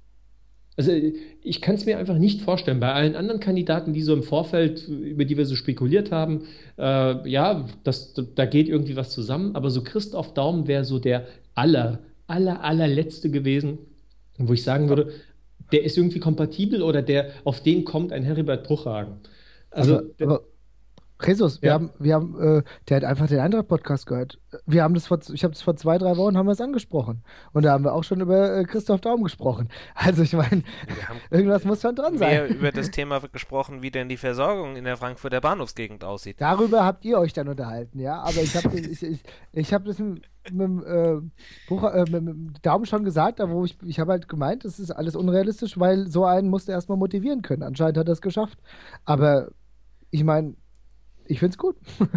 S4: Also ich kann es mir einfach nicht vorstellen. Bei allen anderen Kandidaten, die so im Vorfeld, über die wir so spekuliert haben, äh, ja, das, da geht irgendwie was zusammen. Aber so Christoph Daum wäre so der aller, aller, allerletzte gewesen, wo ich sagen würde, der ist irgendwie kompatibel oder der, auf den kommt ein Heribert Bruchhagen. Also,
S3: aber, aber Jesus, wir
S4: ja.
S3: haben, wir haben, äh, der hat einfach den Eintracht-Podcast gehört. Wir haben das vor, ich habe das vor zwei, drei Wochen haben wir es angesprochen. Und da haben wir auch schon über äh, Christoph Daum gesprochen. Also ich meine,
S1: Wir haben
S3: irgendwas muss schon dran
S1: mehr
S3: sein.
S1: über das Thema gesprochen, wie denn die Versorgung in der Frankfurter Bahnhofsgegend aussieht.
S3: Darüber habt ihr euch dann unterhalten, ja. Aber ich habe ich, ich, ich hab das mit, mit, dem, äh, Buch, äh, mit, mit dem Daum schon gesagt, aber wo ich, ich habe halt gemeint, das ist alles unrealistisch, weil so einen musst du erstmal motivieren können. Anscheinend hat er es geschafft. Aber ich meine, ich finde es gut.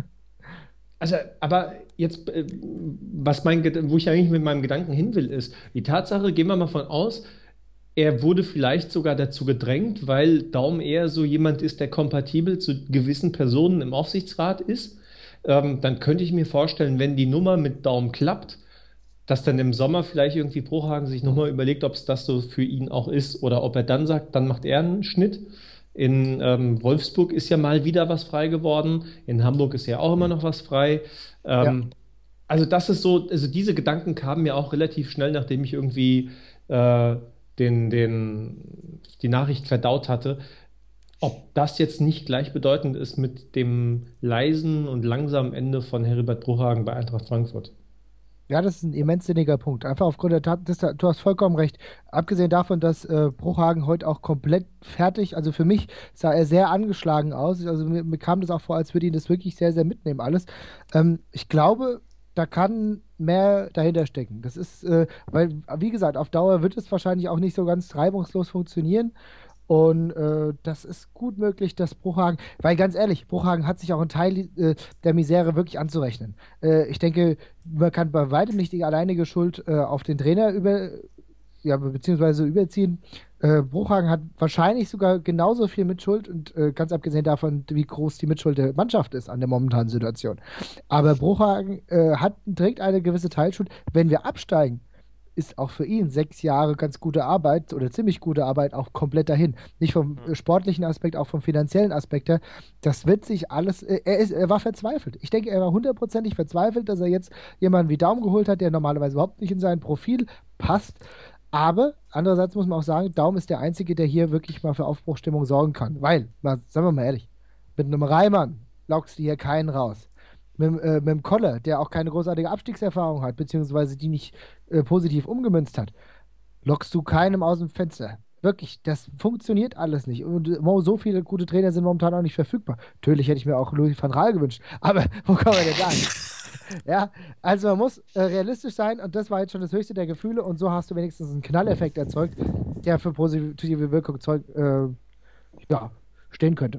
S4: Also, aber jetzt, äh, was mein, Ged- wo ich eigentlich mit meinem Gedanken hin will, ist, die Tatsache, gehen wir mal von aus, er wurde vielleicht sogar dazu gedrängt, weil Daum eher so jemand ist, der kompatibel zu gewissen Personen im Aufsichtsrat ist. Ähm, dann könnte ich mir vorstellen, wenn die Nummer mit Daum klappt, dass dann im Sommer vielleicht irgendwie Bruchhagen sich nochmal überlegt, ob es das so für ihn auch ist oder ob er dann sagt, dann macht er einen Schnitt. In ähm, Wolfsburg ist ja mal wieder was frei geworden. In Hamburg ist ja auch immer noch was frei.
S3: Ja.
S4: Ähm, also das ist so, also diese Gedanken kamen mir auch relativ schnell, nachdem ich irgendwie äh, den, den, die Nachricht verdaut hatte. Ob das jetzt nicht gleichbedeutend ist mit dem leisen und langsamen Ende von Heribert Bruchhagen bei Eintracht Frankfurt.
S3: Ja, das ist ein immens sinniger Punkt. Einfach aufgrund der Tat, das, du hast vollkommen recht. Abgesehen davon, dass äh, Bruchhagen heute auch komplett fertig, also für mich sah er sehr angeschlagen aus. Also mir, mir kam das auch vor, als würde ihn das wirklich sehr, sehr mitnehmen, alles. Ähm, ich glaube, da kann mehr dahinter stecken. Das ist, äh, weil, wie gesagt, auf Dauer wird es wahrscheinlich auch nicht so ganz reibungslos funktionieren. Und äh, das ist gut möglich, dass Bruchhagen, weil ganz ehrlich, Bruchhagen hat sich auch einen Teil äh, der Misere wirklich anzurechnen. Äh, ich denke, man kann bei weitem nicht die alleinige Schuld äh, auf den Trainer über, ja, beziehungsweise überziehen. Äh, Bruchhagen hat wahrscheinlich sogar genauso viel Mitschuld und äh, ganz abgesehen davon, wie groß die Mitschuld der Mannschaft ist an der momentanen Situation. Aber Bruchhagen äh, hat, trägt eine gewisse Teilschuld. Wenn wir absteigen, ist auch für ihn sechs Jahre ganz gute Arbeit oder ziemlich gute Arbeit auch komplett dahin. Nicht vom äh, sportlichen Aspekt, auch vom finanziellen Aspekt her. Das wird sich alles. Äh, er, ist, er war verzweifelt. Ich denke, er war hundertprozentig verzweifelt, dass er jetzt jemanden wie Daum geholt hat, der normalerweise überhaupt nicht in sein Profil passt. Aber andererseits muss man auch sagen, Daum ist der Einzige, der hier wirklich mal für Aufbruchstimmung sorgen kann. Weil, mal, sagen wir mal ehrlich, mit einem Reimann lockst du hier keinen raus. Mit, dem, äh, mit dem Koller, der auch keine großartige Abstiegserfahrung hat, beziehungsweise die nicht äh, positiv umgemünzt hat, lockst du keinem aus dem Fenster. Wirklich, das funktioniert alles nicht. Und äh, so viele gute Trainer sind momentan auch nicht verfügbar. Natürlich hätte ich mir auch Louis van Gaal gewünscht, aber wo kann man denn sagen? Ja, also man muss äh, realistisch sein und das war jetzt schon das höchste der Gefühle und so hast du wenigstens einen Knalleffekt erzeugt, der für positive Wirkung zeug, äh, ja, stehen könnte.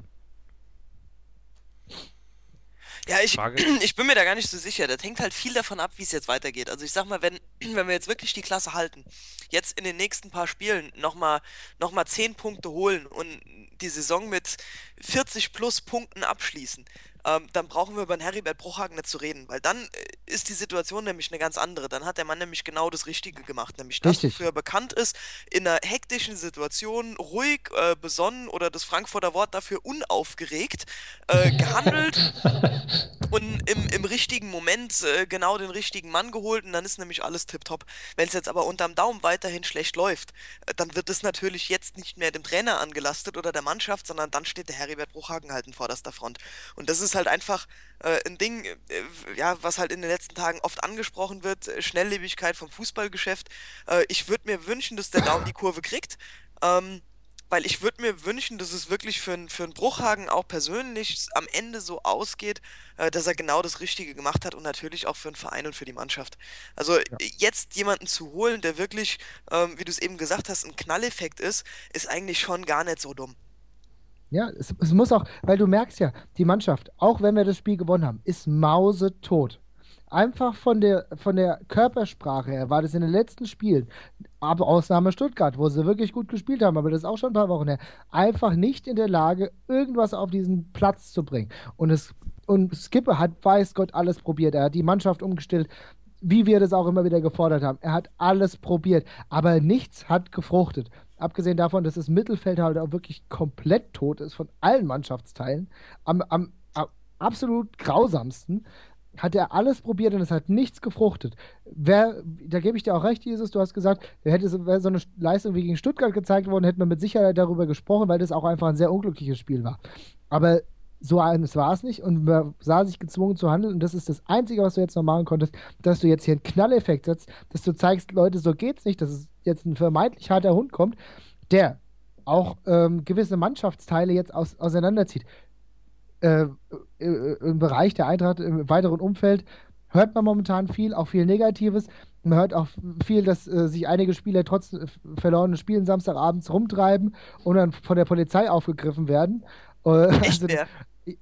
S2: Ja, ich,
S1: Frage.
S2: ich bin mir da gar nicht so sicher. Das hängt halt viel davon ab, wie es jetzt weitergeht. Also ich sag mal, wenn, wenn wir jetzt wirklich die Klasse halten, jetzt in den nächsten paar Spielen nochmal noch mal zehn Punkte holen und die Saison mit vierzig plus Punkten abschließen, ähm, dann brauchen wir über den Heribert Bruchhagen nicht zu reden, weil dann äh, ist die Situation nämlich eine ganz andere. Dann hat der Mann nämlich genau das Richtige gemacht, nämlich das,
S3: Richtig.
S2: wofür er bekannt ist, in einer hektischen Situation ruhig, äh, besonnen oder das Frankfurter Wort dafür unaufgeregt äh, gehandelt und im, im richtigen Moment äh, genau den richtigen Mann geholt und dann ist nämlich alles tipptopp. Wenn es jetzt aber unterm Daumen weiterhin schlecht läuft, äh, dann wird es natürlich jetzt nicht mehr dem Trainer angelastet oder der Mannschaft, sondern dann steht der Heribert Bruchhagen halt in vorderster Front. Und das ist halt einfach äh, ein Ding, äh, ja, was halt in den letzten Tagen oft angesprochen wird, äh, Schnelllebigkeit vom Fußballgeschäft. Äh, ich würde mir wünschen, dass der Daum die Kurve kriegt, ähm, weil ich würde mir wünschen, dass es wirklich für, n- für einen Bruchhagen auch persönlich am Ende so ausgeht, äh, dass er genau das Richtige gemacht hat und natürlich auch für den Verein und für die Mannschaft. Also äh, jetzt jemanden zu holen, der wirklich, ähm, wie du es eben gesagt hast, ein Knalleffekt ist, ist eigentlich schon gar nicht so dumm.
S3: Ja, es, es muss auch, weil du merkst ja, die Mannschaft, auch wenn wir das Spiel gewonnen haben, ist mausetot. Einfach von der, von der Körpersprache her war das in den letzten Spielen, aber Ausnahme Stuttgart, wo sie wirklich gut gespielt haben, aber das ist auch schon ein paar Wochen her, einfach nicht in der Lage, irgendwas auf diesen Platz zu bringen. Und, es, und Skipper hat, weiß Gott, alles probiert. Er hat die Mannschaft umgestellt, wie wir das auch immer wieder gefordert haben. Er hat alles probiert, aber nichts hat gefruchtet. Abgesehen davon, dass das Mittelfeld halt auch wirklich komplett tot ist von allen Mannschaftsteilen, am, am, am absolut grausamsten, hat er alles probiert und es hat nichts gefruchtet. Wer, da gebe ich dir auch recht, Jesus, du hast gesagt, hätte so, wäre so eine Leistung wie gegen Stuttgart gezeigt worden, hätte man mit Sicherheit darüber gesprochen, weil das auch einfach ein sehr unglückliches Spiel war. Aber so eines war es nicht und man sah sich gezwungen zu handeln und das ist das Einzige, was du jetzt noch machen konntest, dass du jetzt hier einen Knalleffekt setzt, dass du zeigst, Leute, so geht's nicht, dass es jetzt ein vermeintlich harter Hund kommt, der auch ähm, gewisse Mannschaftsteile jetzt aus, auseinanderzieht. Äh, äh, Im Bereich der Eintracht, im weiteren Umfeld, hört man momentan viel, auch viel Negatives. Man hört auch viel, dass äh, sich einige Spieler trotz äh, verlorenen Spielen Samstagabends rumtreiben und dann von der Polizei aufgegriffen werden. Äh,
S2: Echt
S3: also,
S2: mehr?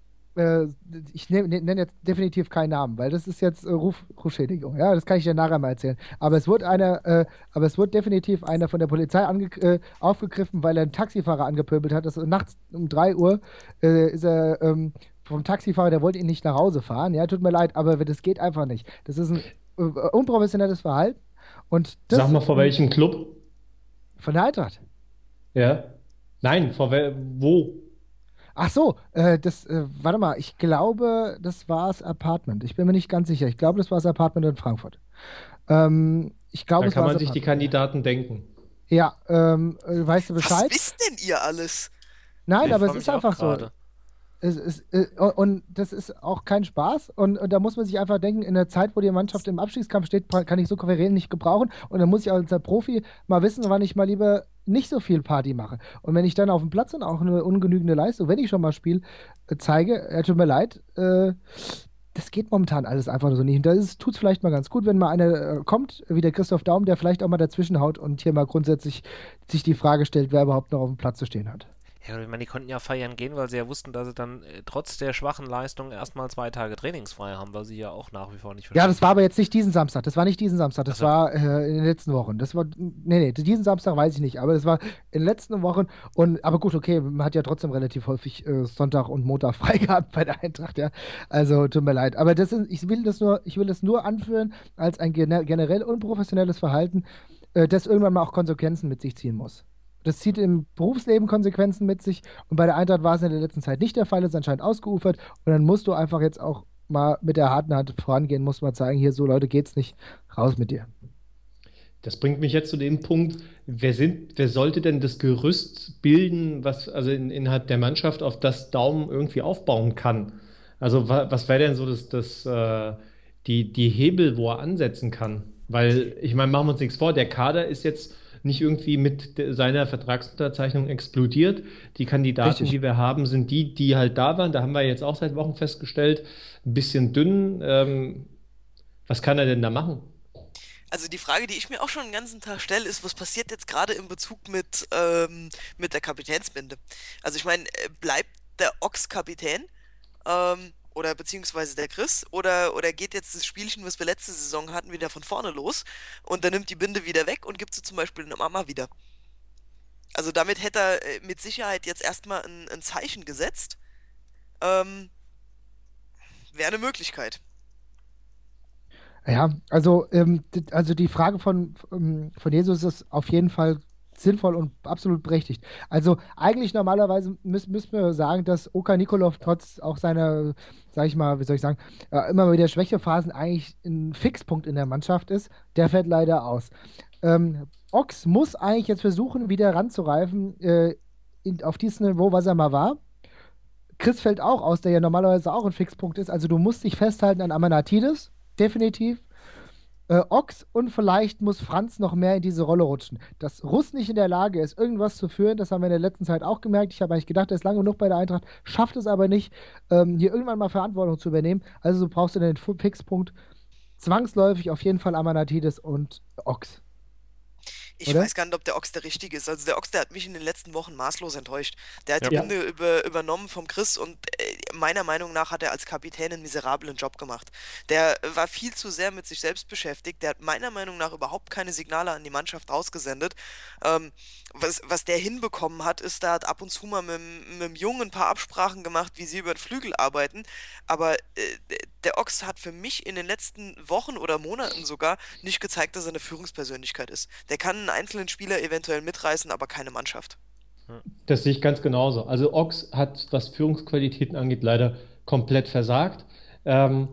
S3: äh, ich nenne nenn jetzt definitiv keinen Namen, weil das ist jetzt äh, Ruf, Rufschädigung. Ja, das kann ich dir nachher mal erzählen. Aber es wird einer, äh, aber es wird definitiv einer von der Polizei ange äh, aufgegriffen, weil er einen Taxifahrer angepöbelt hat. Das, nachts um drei Uhr äh, ist er ähm, vom Taxifahrer, der wollte ihn nicht nach Hause fahren. Ja, tut mir leid, aber das geht einfach nicht. Das ist ein äh, unprofessionelles Verhalten. Und das
S4: Sag mal, vor welchem Club?
S3: von der Eintracht.
S4: Ja. Nein, vor wel wo?
S3: Ach so, äh, das, äh, warte mal, ich glaube, das war das Apartment. Ich bin mir nicht ganz sicher. Ich glaube, das war das Apartment in Frankfurt. Ähm, ich glaube,
S4: Da
S3: es
S4: kann
S3: war
S4: man
S3: das
S4: sich die
S3: Apartment.
S4: Kandidaten denken.
S3: Ja, ähm, äh, weißt du
S2: Was
S3: Bescheid?
S2: wisst denn ihr alles?
S3: Nein,
S1: Ich
S3: aber es
S1: frage
S3: ist
S1: mich auch
S3: einfach so.
S1: gerade.
S3: Es ist, äh, und das ist auch kein Spaß. Und, und da muss man sich einfach denken, in der Zeit, wo die Mannschaft im Abstiegskampf steht, kann ich so Souverän nicht gebrauchen. Und dann muss ich als Profi mal wissen, wann ich mal lieber nicht so viel Party mache. Und wenn ich dann auf dem Platz und auch eine ungenügende Leistung, wenn ich schon mal spiele, äh, zeige, äh, tut mir leid, äh, das geht momentan alles einfach nur so nicht. Und da tut es vielleicht mal ganz gut, wenn mal einer äh, kommt, wie der Christoph Daum, der vielleicht auch mal dazwischen haut und hier mal grundsätzlich sich die Frage stellt, wer überhaupt noch auf dem Platz zu stehen hat.
S1: Ja, ich meine, die konnten ja feiern gehen, weil sie ja wussten, dass sie dann äh, trotz der schwachen Leistung erstmal zwei Tage trainingsfrei haben, weil sie ja auch nach wie vor nicht
S3: Ja,
S1: verstehen.
S3: das war aber jetzt nicht diesen Samstag. Das war nicht diesen Samstag. Das
S1: Ach so.
S3: war äh, in den letzten Wochen. Das war, nee, nee, diesen Samstag weiß ich nicht. Aber das war in den letzten Wochen. Und, aber gut, okay, man hat ja trotzdem relativ häufig äh, Sonntag und Montag frei gehabt bei der Eintracht, ja. Also tut mir leid. Aber das ist, ich will das nur, ich will das nur anführen als ein gener generell unprofessionelles Verhalten, äh, das irgendwann mal auch Konsequenzen mit sich ziehen muss. Das zieht im Berufsleben Konsequenzen mit sich. Und bei der Eintracht war es in der letzten Zeit nicht der Fall. Das ist anscheinend ausgeufert. Und dann musst du einfach jetzt auch mal mit der harten Hand vorangehen, muss man zeigen, hier so Leute geht's nicht, raus mit dir.
S4: Das bringt mich jetzt zu dem Punkt, wer sind, wer sollte denn das Gerüst bilden, was also in, innerhalb der Mannschaft auf das Daumen irgendwie aufbauen kann? Also wa, was wäre denn so das, das äh, die, die Hebel, wo er ansetzen kann? Weil, ich meine, machen wir uns nichts vor, der Kader ist jetzt nicht irgendwie mit de, seiner Vertragsunterzeichnung explodiert. Die Kandidaten,
S3: Richtig.
S4: die wir haben, sind die, die halt da waren. Da haben wir jetzt auch seit Wochen festgestellt, ein bisschen dünn. Ähm, was kann er denn da machen?
S2: Also die Frage, die ich mir auch schon den ganzen Tag stelle, ist, was passiert jetzt gerade in Bezug mit, ähm, mit der Kapitänsbinde? Also ich meine, äh, bleibt der Ochs Kapitän? Ähm, oder beziehungsweise der Chris? Oder, oder geht jetzt das Spielchen, was wir letzte Saison hatten, wieder von vorne los und dann nimmt die Binde wieder weg und gibt sie zum Beispiel der Mama wieder? Also damit hätte er äh, mit Sicherheit jetzt erstmal ein, ein Zeichen gesetzt. Ähm, Wäre eine Möglichkeit.
S3: Ja, also, ähm, d- also die Frage von, ähm, von Jesus ist auf jeden Fall sinnvoll und absolut berechtigt. Also eigentlich normalerweise müssen, müssen wir sagen, dass Oka Nikolov trotz auch seiner, sag ich mal, wie soll ich sagen, äh, immer wieder Schwächephasen eigentlich ein Fixpunkt in der Mannschaft ist. Der fällt leider aus. Ähm, Ox muss eigentlich jetzt versuchen, wieder ranzureifen äh, in, auf dieses Niveau, was er mal war. Chris fällt auch aus, der ja normalerweise auch ein Fixpunkt ist. Also du musst dich festhalten an Amanatidis, definitiv. Äh, Ochs und vielleicht muss Franz noch mehr in diese Rolle rutschen. Dass Russ nicht in der Lage ist, irgendwas zu führen, das haben wir in der letzten Zeit auch gemerkt. Ich habe eigentlich gedacht, er ist lange genug bei der Eintracht, schafft es aber nicht, ähm, hier irgendwann mal Verantwortung zu übernehmen. Also du brauchst du den Fu- Fixpunkt zwangsläufig auf jeden Fall Amanatidis und Ochs,
S2: Ich
S3: oder?
S2: weiß gar nicht, ob der Ochs der richtige ist. Also der Ochs, der hat mich in den letzten Wochen maßlos enttäuscht. Der hat
S1: Ja.
S2: die
S4: Ja.
S2: Binde über, übernommen vom Chris und äh, meiner Meinung nach hat er als Kapitän einen miserablen Job gemacht. Der war viel zu sehr mit sich selbst beschäftigt. Der hat meiner Meinung nach überhaupt keine Signale an die Mannschaft ausgesendet. Ähm, was, was der hinbekommen hat, ist, da hat ab und zu mal mit, dem- mit dem Jungen ein paar Absprachen gemacht, wie sie über den Flügel arbeiten. Aber äh, der der Ochs hat für mich in den letzten Wochen oder Monaten sogar nicht gezeigt, dass er eine Führungspersönlichkeit ist. Der kann einen einzelnen Spieler eventuell mitreißen, aber keine Mannschaft.
S4: Das sehe ich ganz genauso. Also Ochs hat, was Führungsqualitäten angeht, leider komplett versagt. Ähm,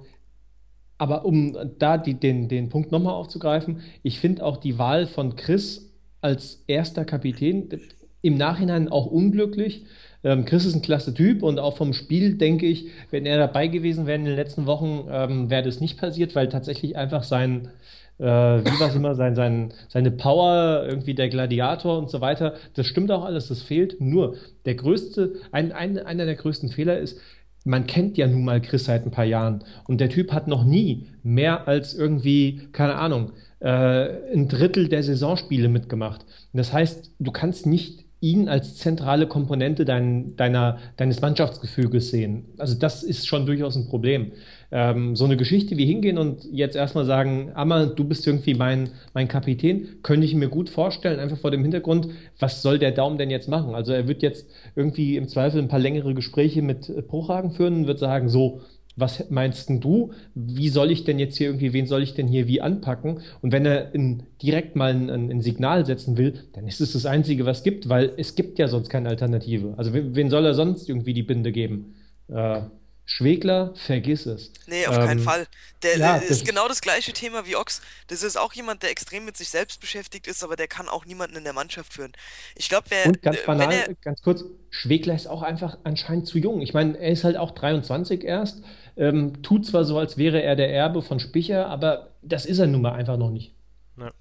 S4: aber um da die, den, den Punkt nochmal aufzugreifen, ich finde auch die Wahl von Chris als erster Kapitän im Nachhinein auch unglücklich. Ähm, Chris ist ein klasse Typ und auch vom Spiel denke ich, wenn er dabei gewesen wäre in den letzten Wochen, ähm, wäre das nicht passiert, weil tatsächlich einfach sein, äh, wie war es immer, sein, sein, seine Power, irgendwie der Gladiator und so weiter, das stimmt auch alles, das fehlt. Nur der größte, ein, ein, einer der größten Fehler ist, man kennt ja nun mal Chris seit ein paar Jahren und der Typ hat noch nie mehr als irgendwie, keine Ahnung, äh, ein Drittel der Saisonspiele mitgemacht. Und das heißt, du kannst nicht ihn als zentrale Komponente dein, deiner, deines Mannschaftsgefüges sehen. Also das ist schon durchaus ein Problem. Ähm, so eine Geschichte wie hingehen und jetzt erstmal sagen, Amma, du bist irgendwie mein, mein Kapitän, könnte ich mir gut vorstellen, einfach vor dem Hintergrund, was soll der Daumen denn jetzt machen? Also er wird jetzt irgendwie im Zweifel ein paar längere Gespräche mit äh, Bruchhagen führen und wird sagen, so, was meinst denn du? Wie soll ich denn jetzt hier irgendwie, wen soll ich denn hier wie anpacken? Und wenn er in, direkt mal ein, ein, ein Signal setzen will, dann ist es das Einzige, was gibt, weil es gibt ja sonst keine Alternative. Also wen, wen soll er sonst irgendwie die Binde geben? Äh, Schwegler, vergiss es.
S2: Nee, auf keinen
S4: Ähm,
S2: Fall. Der
S4: ja,
S2: äh,
S4: das
S2: ist genau das gleiche Thema wie Ochs. Das ist auch jemand, der extrem mit sich selbst beschäftigt ist, aber der kann auch niemanden in der Mannschaft führen. Ich glaube, wer,
S4: Und ganz
S2: äh, wenn er,
S4: banal, ganz kurz, Schwegler ist auch einfach anscheinend zu jung. Ich meine, er ist halt auch dreiundzwanzig erst, ähm, tut zwar so, als wäre er der Erbe von Spicher, aber das ist er nun mal einfach noch nicht.
S1: Ja.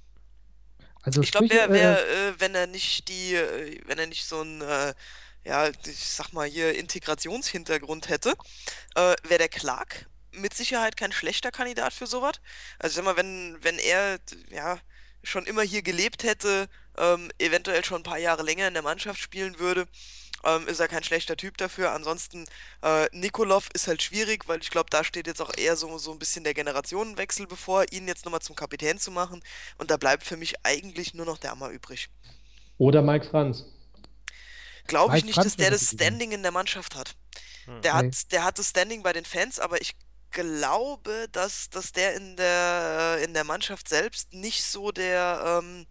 S3: Also
S2: ich glaube,
S3: Sprüche,
S2: wer, wer,
S3: äh,
S2: äh, wenn er nicht die, äh, wenn er nicht so ein, äh, ja, ich sag mal hier Integrationshintergrund hätte, äh, wäre der Clark mit Sicherheit kein schlechter Kandidat für sowas. Also sag mal, wenn, wenn er, d- ja, schon immer hier gelebt hätte, ähm, eventuell schon ein paar Jahre länger in der Mannschaft spielen würde, ähm, ist er kein schlechter Typ dafür. Ansonsten, äh, Nikolov ist halt schwierig, weil ich glaube, da steht jetzt auch eher so, so ein bisschen der Generationenwechsel bevor, ihn jetzt nochmal zum Kapitän zu machen. Und da bleibt für mich eigentlich nur noch der Hammer übrig.
S4: Oder Mike Franz.
S2: Glaube ich
S3: Mike
S2: nicht,
S3: Franz
S2: dass der
S3: wäre
S2: das
S3: gut gewesen.
S2: Standing in der Mannschaft hat.
S1: Hm.
S2: Der
S3: Nee.
S2: hat, der hat das Standing bei den Fans, aber ich glaube, dass, dass der in der, in der Mannschaft selbst nicht so der, ähm,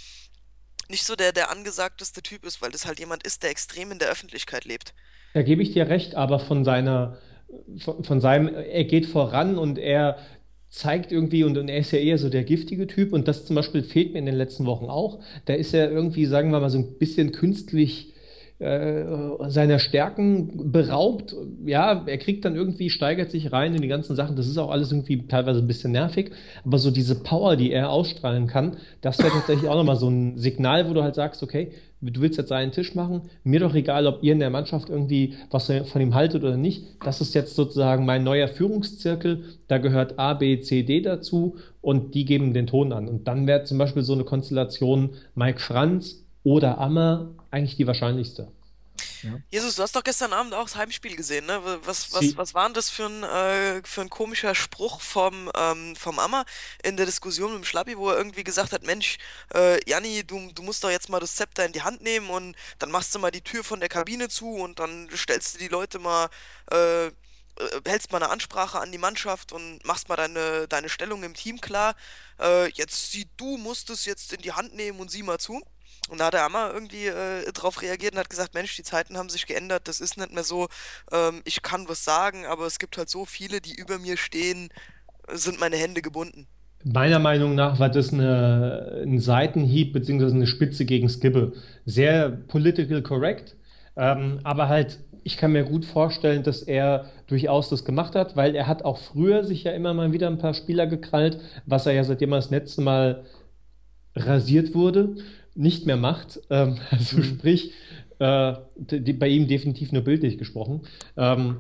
S2: nicht so der, der angesagteste Typ ist, weil das halt jemand ist, der extrem in der Öffentlichkeit lebt.
S4: Da gebe ich dir recht, aber von seiner, von, von seinem, er geht voran und er zeigt irgendwie, und, und er ist ja eher so der giftige Typ, und das zum Beispiel fehlt mir in den letzten Wochen auch. Da ist er irgendwie, sagen wir mal, so ein bisschen künstlich äh, seiner Stärken beraubt. Ja, er kriegt dann irgendwie, steigert sich rein in die ganzen Sachen. Das ist auch alles irgendwie teilweise ein bisschen nervig, aber so diese Power, die er ausstrahlen kann, das wäre tatsächlich auch nochmal so ein Signal, wo du halt sagst, okay, du willst jetzt seinen Tisch machen, mir doch egal, ob ihr in der Mannschaft irgendwie was von ihm haltet oder nicht. Das ist jetzt sozusagen mein neuer Führungszirkel. Da gehört A, B, C, D dazu und die geben den Ton an. Und dann wäre zum Beispiel so eine Konstellation Mike Franz oder Ammer eigentlich die wahrscheinlichste.
S2: Jesus, du hast doch gestern Abend auch das Heimspiel gesehen, ne? Was, was,
S4: Sie,
S2: was war denn das für ein, äh, für ein komischer Spruch vom, ähm, vom Ammer in der Diskussion mit dem Schlappi, wo er irgendwie gesagt hat, Mensch, äh, Janni, du, du musst doch jetzt mal das Zepter in die Hand nehmen und dann machst du mal die Tür von der Kabine zu und dann stellst du die Leute mal, äh, äh, hältst mal eine Ansprache an die Mannschaft und machst mal deine, deine Stellung im Team klar. Äh, jetzt sieh, du musst es jetzt in die Hand nehmen und sieh mal zu. Und da hat der Hammer irgendwie äh, drauf reagiert und hat gesagt, Mensch, die Zeiten haben sich geändert, das ist nicht mehr so, ähm, ich kann was sagen, aber es gibt halt so viele, die über mir stehen, äh, sind meine Hände gebunden.
S4: Meiner Meinung nach war das eine, ein Seitenhieb beziehungsweise eine Spitze gegen Skibbe. Sehr political correct, Ähm, aber halt, ich kann mir gut vorstellen, dass er durchaus das gemacht hat, weil er hat auch früher sich ja immer mal wieder ein paar Spieler gekrallt, was er ja seitdem er das letzte Mal rasiert wurde, nicht mehr macht. Ähm, also
S3: Mhm.
S4: sprich, äh, die, bei ihm definitiv nur bildlich gesprochen. Ähm,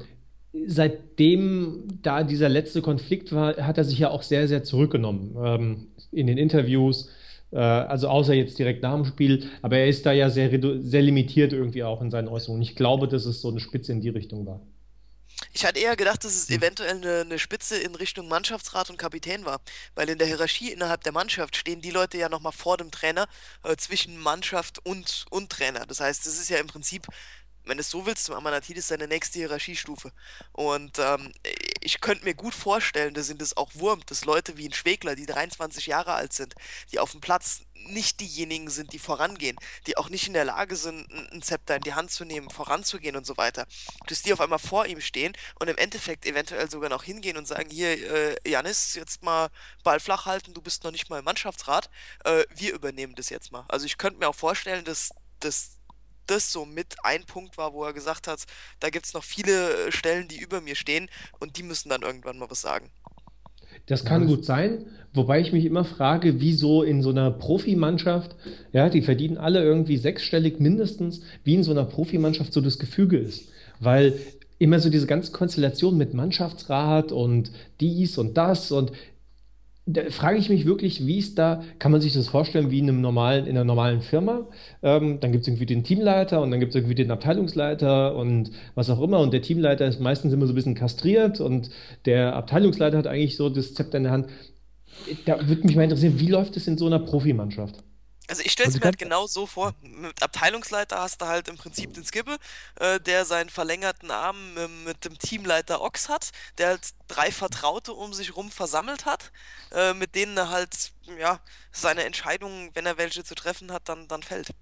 S4: seitdem da dieser letzte Konflikt war, hat er sich ja auch sehr, sehr zurückgenommen ähm, in den Interviews. Äh, also außer jetzt direkt nach dem Spiel. Aber er ist da ja sehr, redu- sehr limitiert irgendwie auch in seinen Äußerungen. Ich glaube, dass es so eine Spitze in die Richtung war.
S2: Ich hatte eher gedacht, dass es
S4: Hm.
S2: eventuell eine, eine Spitze in Richtung Mannschaftsrat und Kapitän war, weil in der Hierarchie innerhalb der Mannschaft stehen die Leute ja nochmal vor dem Trainer, äh, zwischen Mannschaft und, und Trainer. Das heißt, das ist ja im Prinzip, wenn du es so willst, zum Amanatidis seine nächste Hierarchiestufe. Und ähm, ich könnte mir gut vorstellen, da sind es auch Wurm, dass Leute wie ein Schwegler, die dreiundzwanzig Jahre alt sind, die auf dem Platz nicht diejenigen sind, die vorangehen, die auch nicht in der Lage sind, ein ein Zepter in die Hand zu nehmen, voranzugehen und so weiter, dass die auf einmal vor ihm stehen und im Endeffekt eventuell sogar noch hingehen und sagen, hier, äh, Janis, jetzt mal Ball flach halten, du bist noch nicht mal im Mannschaftsrat, äh, wir übernehmen das jetzt mal. Also ich könnte mir auch vorstellen, dass, dass das so mit ein Punkt war, wo er gesagt hat, da gibt es noch viele äh, Stellen, die über mir stehen und die müssen dann irgendwann mal was sagen.
S4: Das
S3: Ja,
S4: kann
S3: das,
S4: gut sein, wobei ich mich immer frage, wieso in so einer Profimannschaft, ja, die verdienen alle irgendwie sechsstellig mindestens, wie in so einer Profimannschaft so das Gefüge ist. Weil immer so diese ganze Konstellation mit Mannschaftsrat und dies und das und da frage ich mich wirklich, wie ist da, kann man sich das vorstellen wie in einem normalen, in einer normalen Firma? Ähm, dann gibt es irgendwie den Teamleiter und dann gibt es irgendwie den Abteilungsleiter und was auch immer. Und der Teamleiter ist meistens immer so ein bisschen kastriert und der Abteilungsleiter hat eigentlich so das Zepter in der Hand. Da würde mich mal interessieren, wie läuft es in so einer Profimannschaft?
S2: Also ich stelle es
S3: also
S2: mir halt
S3: ganz,
S2: genau so vor, mit Abteilungsleiter hast du halt im Prinzip den Skibbe, äh, der seinen verlängerten Arm äh, mit dem Teamleiter Ochs hat, der halt drei Vertraute um sich rum versammelt hat, äh, mit denen er halt, ja, seine Entscheidungen, wenn er welche zu treffen hat, dann, dann fällt.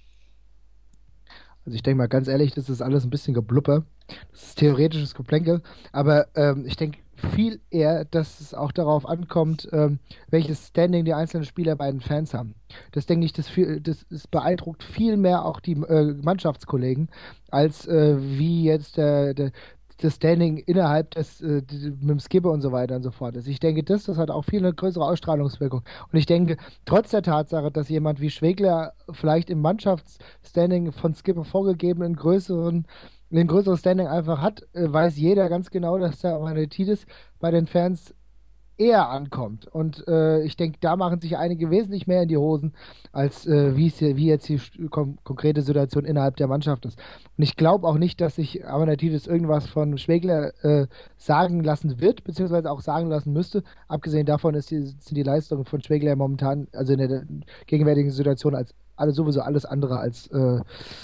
S3: Also ich denke mal ganz ehrlich, das ist alles ein bisschen Geblubber. Das ist theoretisches Geplänkel. Aber ähm, ich denke viel eher, dass es auch darauf ankommt, ähm, welches Standing die einzelnen Spieler bei den Fans haben. Das denke ich, das, viel, das, das beeindruckt viel mehr auch die äh, Mannschaftskollegen, als äh, wie jetzt der, der, das Standing innerhalb des äh, d- mit dem Skipper und so weiter und so fort ist. Ich denke, das, das hat auch viel eine größere Ausstrahlungswirkung. Und ich denke, trotz der Tatsache, dass jemand wie Schwegler vielleicht im Mannschaftsstanding von Skipper vorgegeben einen größeren, ein größeres Standing einfach hat, äh, weiß jeder ganz genau, dass der Amanatidis bei den Fans eher ankommt. Und äh, ich denke, da machen sich einige wesentlich mehr in die Hosen, als äh, wie es hier, wie jetzt die st- kon konkrete Situation innerhalb der Mannschaft ist. Und ich glaube auch nicht, dass sich Amanatidis irgendwas von Schwegler äh, sagen lassen wird, beziehungsweise auch sagen lassen müsste. Abgesehen davon ist die, sind die Leistungen von Schwegler momentan, also in der gegenwärtigen Situation, als alles sowieso alles andere als äh,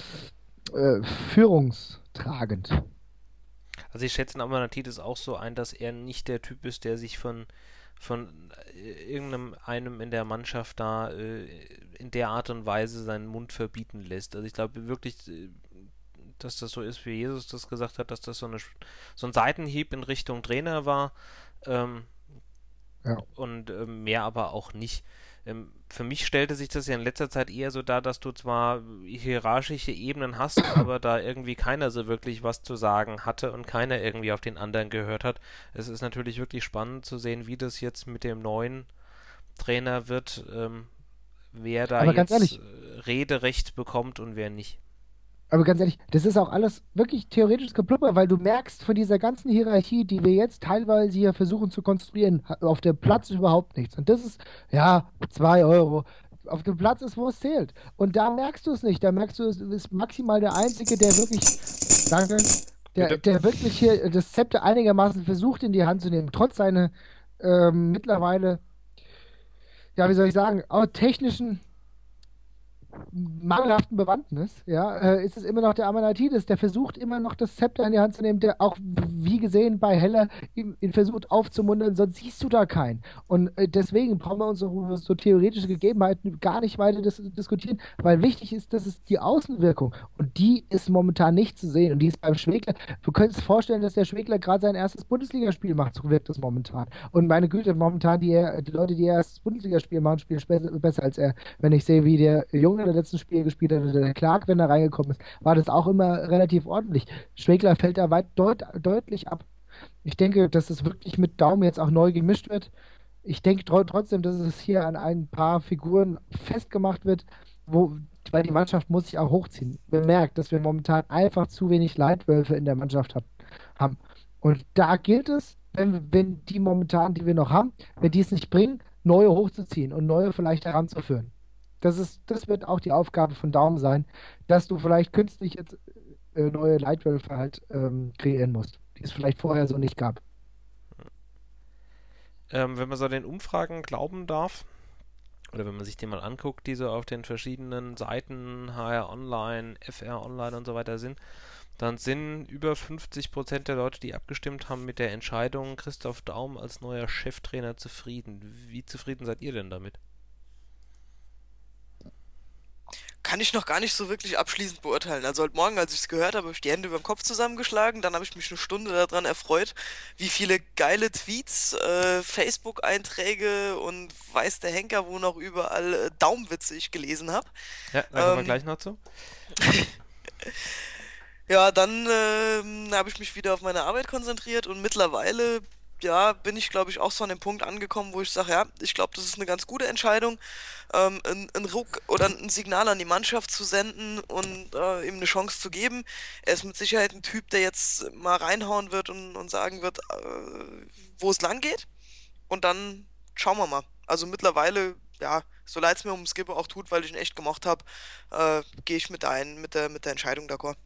S3: äh, führungstragend.
S1: Also ich schätze Amanatidis auch so ein, dass er nicht der Typ ist, der sich von, von äh, irgendeinem einem in der Mannschaft da äh, in der Art und Weise seinen Mund verbieten lässt. Also ich glaube wirklich, äh, dass das so ist, wie Jesus das gesagt hat, dass das so, eine, so ein Seitenhieb in Richtung Trainer war. Ähm,
S3: Ja.
S1: und ähm, mehr aber auch nicht. Ähm, für mich stellte sich das ja in letzter Zeit eher so dar, dass du zwar hierarchische Ebenen hast, aber da irgendwie keiner so wirklich was zu sagen hatte und keiner irgendwie auf den anderen gehört hat. Es ist natürlich wirklich spannend zu sehen, wie das jetzt mit dem neuen Trainer wird, ähm, wer da
S3: Aber ganz
S1: jetzt
S3: ehrlich,
S1: äh, Rederecht bekommt und wer nicht.
S3: Aber ganz ehrlich, das ist auch alles wirklich theoretisches Geplapper, weil du merkst von dieser ganzen Hierarchie, die wir jetzt teilweise hier versuchen zu konstruieren, ha- auf dem Platz ist überhaupt nichts. Und das ist, ja, zwei Euro. Auf dem Platz ist, wo es zählt. Und da merkst du es nicht. Da merkst du, es ist maximal der Einzige, der wirklich, danke, der,
S1: Bitte.
S3: der wirklich hier das Zepter einigermaßen versucht in die Hand zu nehmen, trotz seiner ähm, mittlerweile, ja, wie soll ich sagen, auch technischen mangelhaften Bewandtnis, ja, äh, ist es immer noch der Amanatidis, der versucht immer noch das Zepter in die Hand zu nehmen, der auch, wie gesehen, bei Heller ihn, ihn versucht aufzumuntern, sonst siehst du da keinen. Und äh, deswegen brauchen wir uns so, über so theoretische Gegebenheiten gar nicht weiter dis diskutieren, weil wichtig ist, das ist die Außenwirkung und die ist momentan nicht zu sehen und die ist beim Schwegler, du könntest vorstellen, dass der Schwegler gerade sein erstes Bundesligaspiel macht, so wirkt das momentan. Und meine Güte, momentan die, die Leute, die ihr erstes Bundesligaspiel machen, spielen besser, besser als er. Wenn ich sehe, wie der Junge der letzten Spiele gespielt hat, oder der Clark, wenn er reingekommen ist, war das auch immer relativ ordentlich. Schwegler fällt da weit deut deutlich ab. Ich denke, dass es wirklich mit Daum jetzt auch neu gemischt wird. Ich denke tro trotzdem, dass es hier an ein paar Figuren festgemacht wird, wo, weil die Mannschaft muss sich auch hochziehen. Man merkt, dass wir momentan einfach zu wenig Leitwölfe in der Mannschaft hab, haben. Und da gilt es, wenn, wenn die momentan, die wir noch haben, wenn die es nicht bringen, neue hochzuziehen und neue vielleicht heranzuführen. Das ist, das wird auch die Aufgabe von Daum sein, dass du vielleicht künstlich jetzt äh, neue Leitwölfe halt ähm, kreieren musst, die es vielleicht vorher so nicht gab.
S1: Ähm, wenn man so den Umfragen glauben darf, oder wenn man sich die mal anguckt, die so auf den verschiedenen Seiten, H R Online, F R Online und so weiter sind, dann sind über fünfzig Prozent der Leute, die abgestimmt haben mit der Entscheidung, Christoph Daum als neuer Cheftrainer zufrieden. Wie zufrieden seid ihr denn damit?
S2: Kann ich noch gar nicht so wirklich abschließend beurteilen. Also heute Morgen, als ich es gehört habe, habe ich die Hände über den Kopf zusammengeschlagen. Dann habe ich mich eine Stunde daran erfreut, wie viele geile Tweets, äh, Facebook-Einträge und weiß der Henker, wo noch überall äh, Daumwitze ich gelesen habe.
S1: Ja, da kommen wir
S2: Ähm,
S1: gleich noch zu.
S2: Ja, dann ähm, habe ich mich wieder auf meine Arbeit konzentriert und mittlerweile, ja, bin ich, glaube ich, auch so an dem Punkt angekommen, wo ich sage, ja, ich glaube, das ist eine ganz gute Entscheidung, ähm, ein, ein Ruck oder ein Signal an die Mannschaft zu senden und äh, ihm eine Chance zu geben. Er ist mit Sicherheit ein Typ, der jetzt mal reinhauen wird und, und sagen wird, äh, wo es lang geht. Und dann schauen wir mal. Also mittlerweile, ja, so leid es mir um Skipper auch tut, weil ich ihn echt gemocht habe, äh, gehe ich mit, ein, mit, der, mit der Entscheidung d'accord.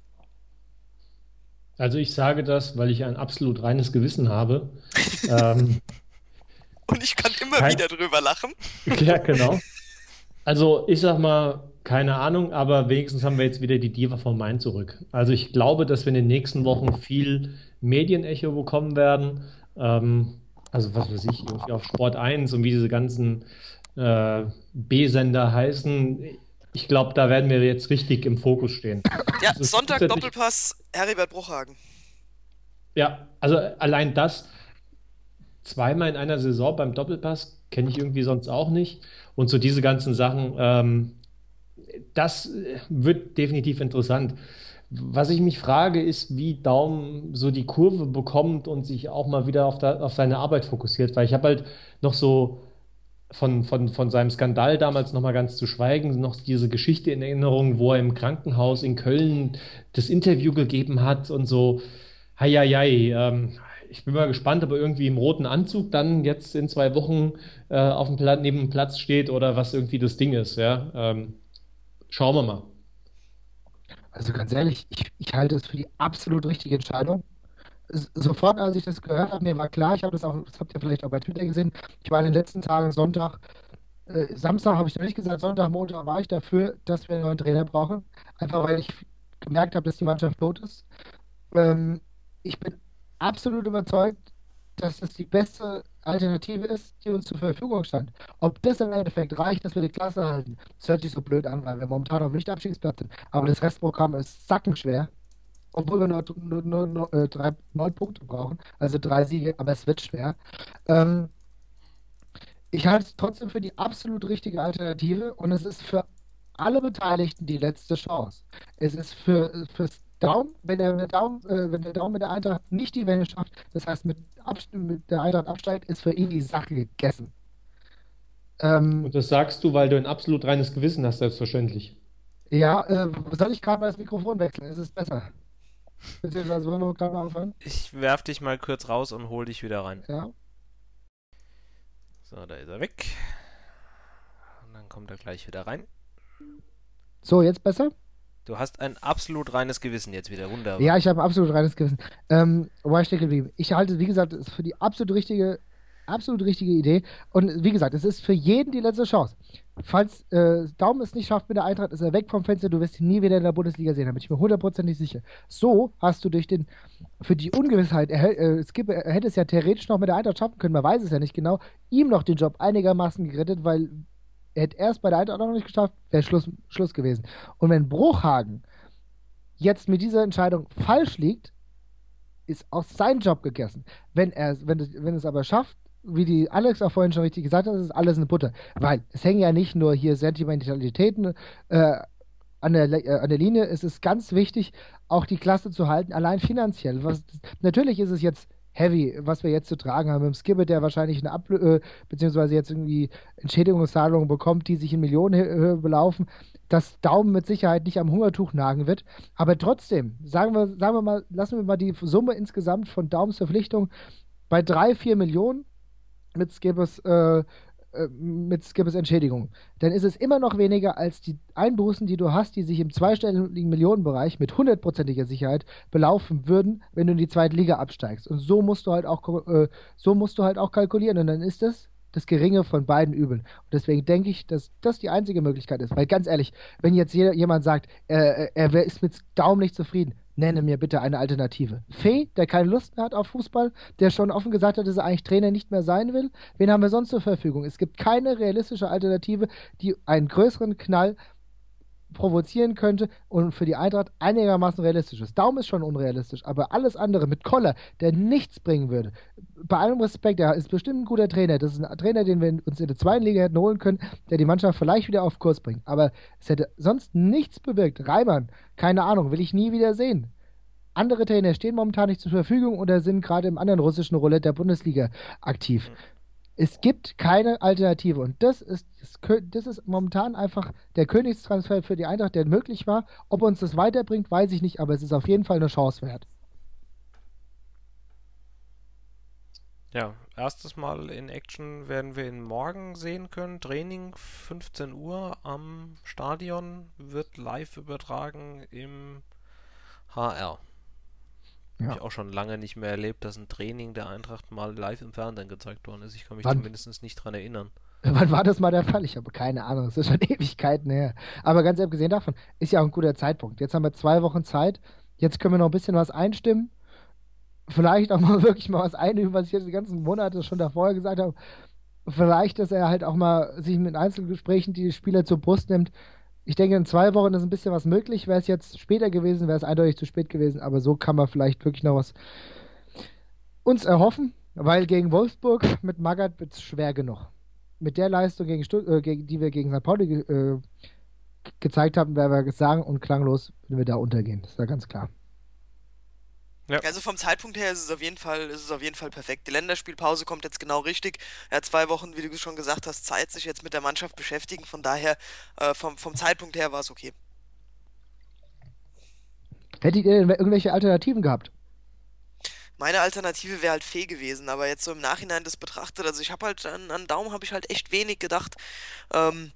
S4: Also ich sage das, weil ich ein absolut reines Gewissen habe. ähm,
S2: Und ich kann immer
S4: kein,
S2: wieder drüber lachen.
S4: ja, genau. Also ich sag mal, keine Ahnung, aber wenigstens haben wir jetzt wieder die Diva vom Main zurück. Also ich glaube, dass wir in den nächsten Wochen viel Medienecho bekommen werden. Ähm, also was weiß ich, irgendwie auf Sport eins und wie diese ganzen äh, B-Sender heißen. Ich glaube, da werden wir jetzt richtig im Fokus stehen.
S2: Ja,
S4: Es ist
S2: Sonntag
S4: grundsätzlich-
S2: Doppelpass, Heribert Bruchhagen.
S4: Ja, also allein das zweimal in einer Saison beim Doppelpass kenne ich irgendwie sonst auch nicht. Und so diese ganzen Sachen, ähm, das äh, wird definitiv interessant. Was ich mich frage, ist, wie Daum so die Kurve bekommt und sich auch mal wieder auf, da, auf seine Arbeit fokussiert. Weil ich habe halt noch so von, von, von seinem Skandal damals noch mal ganz zu schweigen, noch diese Geschichte in Erinnerung, wo er im Krankenhaus in Köln das Interview gegeben hat und so. Heieiei, ähm, ich bin mal gespannt, ob er irgendwie im roten Anzug dann jetzt in zwei Wochen äh, auf dem Platz, neben dem Platz steht oder was irgendwie das Ding ist. Ja? Ähm, schauen wir mal.
S3: Also ganz ehrlich, ich, ich halte es für die absolut richtige Entscheidung. S- Sofort, als ich das gehört habe, mir war klar, ich habe das auch, das habt ihr vielleicht auch bei Twitter gesehen, ich war in den letzten Tagen Sonntag, äh, Samstag habe ich noch nicht gesagt, Sonntag, Montag war ich dafür, dass wir einen neuen Trainer brauchen. Einfach weil ich gemerkt habe, dass die Mannschaft tot ist. Ähm, Ich bin absolut überzeugt, dass es die beste Alternative ist, die uns zur Verfügung stand. Ob das im Endeffekt reicht, dass wir die Klasse halten, das hört sich so blöd an, weil wir momentan auf Nicht-Abstiegsplatz sind. Aber das Restprogramm ist sackenschwer, obwohl wir nur, nur, nur, nur äh, drei, neun Punkte brauchen, also drei Siege, aber es wird schwer. Ähm, Ich halte es trotzdem für die absolut richtige Alternative und es ist für alle Beteiligten die letzte Chance. Es ist für fürs Daumen, wenn der, der Daumen, äh, wenn der Daumen mit der Eintracht nicht die Wende schafft, das heißt mit, Abst mit der Eintracht absteigt, ist für ihn die Sache gegessen. Ähm,
S4: Und das sagst du, weil du ein absolut reines Gewissen hast, selbstverständlich.
S3: ja, äh, soll ich gerade mal das Mikrofon wechseln? Ist es besser? Beziehungsweise wollen wir gerade mal anfangen?
S1: Ich werf dich mal kurz raus und hol dich wieder rein.
S3: Ja.
S1: So, da ist er weg. Und dann kommt er gleich wieder rein.
S3: So, jetzt besser?
S1: Du hast ein absolut reines Gewissen jetzt wieder. Wunderbar.
S3: Ja, ich habe ein absolut reines Gewissen. Ähm, wo war ich stehen geblieben? Ich halte, wie gesagt, es für die absolut richtige, absolut richtige Idee. Und wie gesagt, es ist für jeden die letzte Chance. Falls äh, Daum es nicht schafft mit der Eintracht, ist er weg vom Fenster. Du wirst ihn nie wieder in der Bundesliga sehen. Da bin ich mir hundertprozentig sicher. So hast du durch den, für die Ungewissheit, er, äh, Skip, er hätte es ja theoretisch noch mit der Eintracht schaffen können, man weiß es ja nicht genau, ihm noch den Job einigermaßen gerettet, weil er hätte erst bei der Eintracht auch noch nicht geschafft, wäre Schluss, Schluss gewesen. Und wenn Bruchhagen jetzt mit dieser Entscheidung falsch liegt, ist auch sein Job gegessen. Wenn er wenn es, wenn es aber schafft, wie die Alex auch vorhin schon richtig gesagt hat, es ist alles eine Butter. Weil es hängen ja nicht nur hier Sentimentalitäten äh, an der, äh, an der Linie, es ist ganz wichtig, auch die Klasse zu halten, allein finanziell. Was, natürlich ist es jetzt heavy, was wir jetzt zu tragen haben. Mit dem Skibbe, der wahrscheinlich eine Ablö äh, beziehungsweise jetzt irgendwie Entschädigungszahlungen bekommt, die sich in Millionenhöhe belaufen, dass Daumen mit Sicherheit nicht am Hungertuch nagen wird. Aber trotzdem, sagen wir, sagen wir mal, lassen wir mal die Summe insgesamt von Daums Verpflichtung bei drei, vier Millionen mit Skippers, äh, äh, mit Skippers Entschädigung. Dann ist es immer noch weniger als die Einbußen, die du hast, die sich im zweistelligen Millionenbereich mit hundertprozentiger Sicherheit belaufen würden, wenn du in die zweite Liga absteigst. Und so musst du halt auch, äh, so musst du halt auch kalkulieren. Und dann ist das das Geringe von beiden Übeln. Und deswegen denke ich, dass das die einzige Möglichkeit ist. Weil ganz ehrlich, wenn jetzt jeder, jemand sagt, äh, er ist mit Daumen nicht zufrieden, nenne mir bitte eine Alternative. Fee, der keine Lust mehr hat auf Fußball, der schon offen gesagt hat, dass er eigentlich Trainer nicht mehr sein will. Wen haben wir sonst zur Verfügung? Es gibt keine realistische Alternative, die einen größeren Knall provozieren könnte und für die Eintracht einigermaßen realistisch ist. Daum ist schon unrealistisch, aber alles andere mit Koller, der nichts bringen würde. Bei allem Respekt, er ist bestimmt ein guter Trainer. Das ist ein Trainer, den wir uns in der zweiten Liga hätten holen können, der die Mannschaft vielleicht wieder auf Kurs bringt. Aber es hätte sonst nichts bewirkt. Reimann, keine Ahnung, will ich nie wieder sehen. Andere Trainer stehen momentan nicht zur Verfügung oder sind gerade im anderen russischen Roulette der Bundesliga aktiv. Es gibt keine Alternative und das ist, das, das ist momentan einfach der Königstransfer für die Eintracht, der möglich war. Ob uns das weiterbringt, weiß ich nicht, aber es ist auf jeden Fall eine Chance wert.
S1: Ja, erstes Mal in Action werden wir ihn morgen sehen können. Training fünfzehn Uhr am Stadion, wird live übertragen im H R.
S3: Ja.
S1: Habe ich auch schon lange nicht mehr erlebt, dass ein Training der Eintracht mal live im Fernsehen gezeigt worden ist. Ich kann mich
S3: Wann?
S1: zumindest nicht dran erinnern.
S3: Wann war das mal der Fall? Ich habe keine Ahnung. Das ist schon Ewigkeiten her. Aber ganz abgesehen davon, ist ja auch ein guter Zeitpunkt. Jetzt haben wir zwei Wochen Zeit. Jetzt können wir noch ein bisschen was einstimmen. Vielleicht auch mal wirklich mal was einüben, was ich jetzt die ganzen Monate schon davor gesagt habe. Vielleicht, dass er halt auch mal sich mit Einzelgesprächen die Spieler zur Brust nimmt. Ich denke, in zwei Wochen ist ein bisschen was möglich. Wäre es jetzt später gewesen, wäre es eindeutig zu spät gewesen. Aber so kann man vielleicht wirklich noch was uns erhoffen, weil gegen Wolfsburg mit Magath wird es schwer genug. Mit der Leistung, gegen Stutt äh, gegen, die wir gegen Sankt Pauli ge äh, gezeigt haben, werden wir sagen und klanglos, wenn wir da untergehen. Das ist ja ganz klar.
S1: Ja.
S2: Also vom Zeitpunkt her ist es auf jeden Fall, ist es auf jeden Fall perfekt. Die Länderspielpause kommt jetzt genau richtig. Er hat zwei Wochen, wie du schon gesagt hast, Zeit, sich jetzt mit der Mannschaft beschäftigen. Von daher, äh, vom, vom Zeitpunkt her war es okay.
S3: Hättet ihr denn irgendwelche Alternativen gehabt?
S2: Meine Alternative wäre halt Fee gewesen, aber jetzt so im Nachhinein das betrachtet, also ich habe halt an, an Daum habe ich halt echt wenig gedacht. Ähm,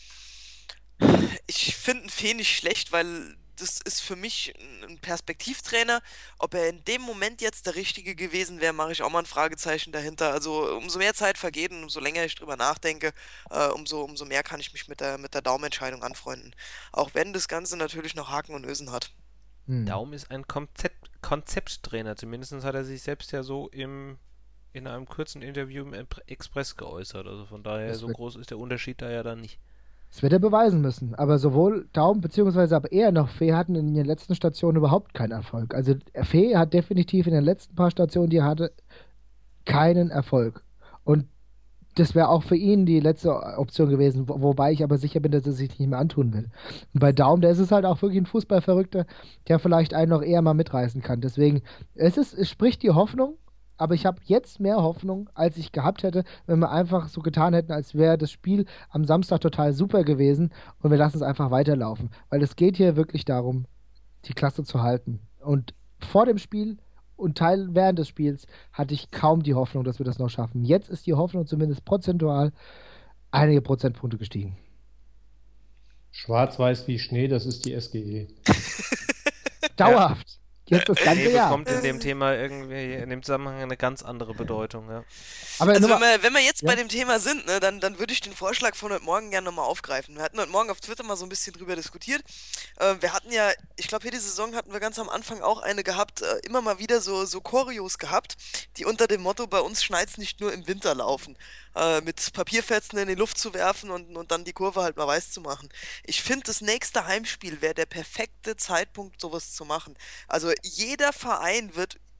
S2: ich finde einen Fee nicht schlecht, weil das ist für mich ein Perspektivtrainer. Ob er in dem Moment jetzt der Richtige gewesen wäre, mache ich auch mal ein Fragezeichen dahinter. Also umso mehr Zeit vergeht und umso länger ich drüber nachdenke, äh, umso, umso mehr kann ich mich mit der, mit der Daumentscheidung anfreunden. Auch wenn das Ganze natürlich noch Haken und Ösen hat.
S3: Hm.
S1: Daum ist ein Konzept, Konzepttrainer. Zumindest hat er sich selbst ja so im, in einem kurzen Interview im Express geäußert. Also von daher,
S3: Das
S1: so
S3: wird-
S1: groß ist der Unterschied da ja dann nicht.
S3: Das wird er beweisen müssen. Aber sowohl Daum beziehungsweise aber eher noch Fee hatten in den letzten Stationen überhaupt keinen Erfolg. Also Fee hat definitiv in den letzten paar Stationen, die er hatte, keinen Erfolg. Und das wäre auch für ihn die letzte Option gewesen, wo, wobei ich aber sicher bin, dass er sich nicht mehr antun will. Und bei Daum, der ist es halt auch wirklich ein Fußballverrückter, der vielleicht einen noch eher mal mitreißen kann. Deswegen, es ist, es spricht die Hoffnung, aber ich habe jetzt mehr Hoffnung, als ich gehabt hätte, wenn wir einfach so getan hätten, als wäre das Spiel am Samstag total super gewesen und wir lassen es einfach weiterlaufen. Weil es geht hier wirklich darum, die Klasse zu halten. Und vor dem Spiel und Teil während des Spiels hatte ich kaum die Hoffnung, dass wir das noch schaffen. Jetzt ist die Hoffnung zumindest prozentual einige Prozentpunkte gestiegen.
S4: Schwarz-Weiß wie Schnee, das ist die S G E.
S3: Dauerhaft. Jetzt das ganze
S1: Nee,
S3: Jahr.
S1: bekommt in dem Thema irgendwie, in dem Zusammenhang eine ganz andere Bedeutung, ja.
S3: Aber
S2: Also
S3: nur
S2: wenn
S3: mal,
S2: wir, wenn wir jetzt
S3: Ja.
S2: bei dem Thema sind, ne, dann, dann würde ich den Vorschlag von heute Morgen gerne nochmal aufgreifen. Wir hatten heute Morgen auf Twitter mal so ein bisschen drüber diskutiert. Äh, wir hatten ja, ich glaube, hier die Saison hatten wir ganz am Anfang auch eine gehabt, äh, immer mal wieder so, so Choreos gehabt, die unter dem Motto, bei uns schneit's nicht nur im Winter laufen. Äh, mit Papierfetzen in die Luft zu werfen und, und dann die Kurve halt mal weiß zu machen. Ich finde, das nächste Heimspiel wäre der perfekte Zeitpunkt, sowas zu machen. Also jeder Verein wird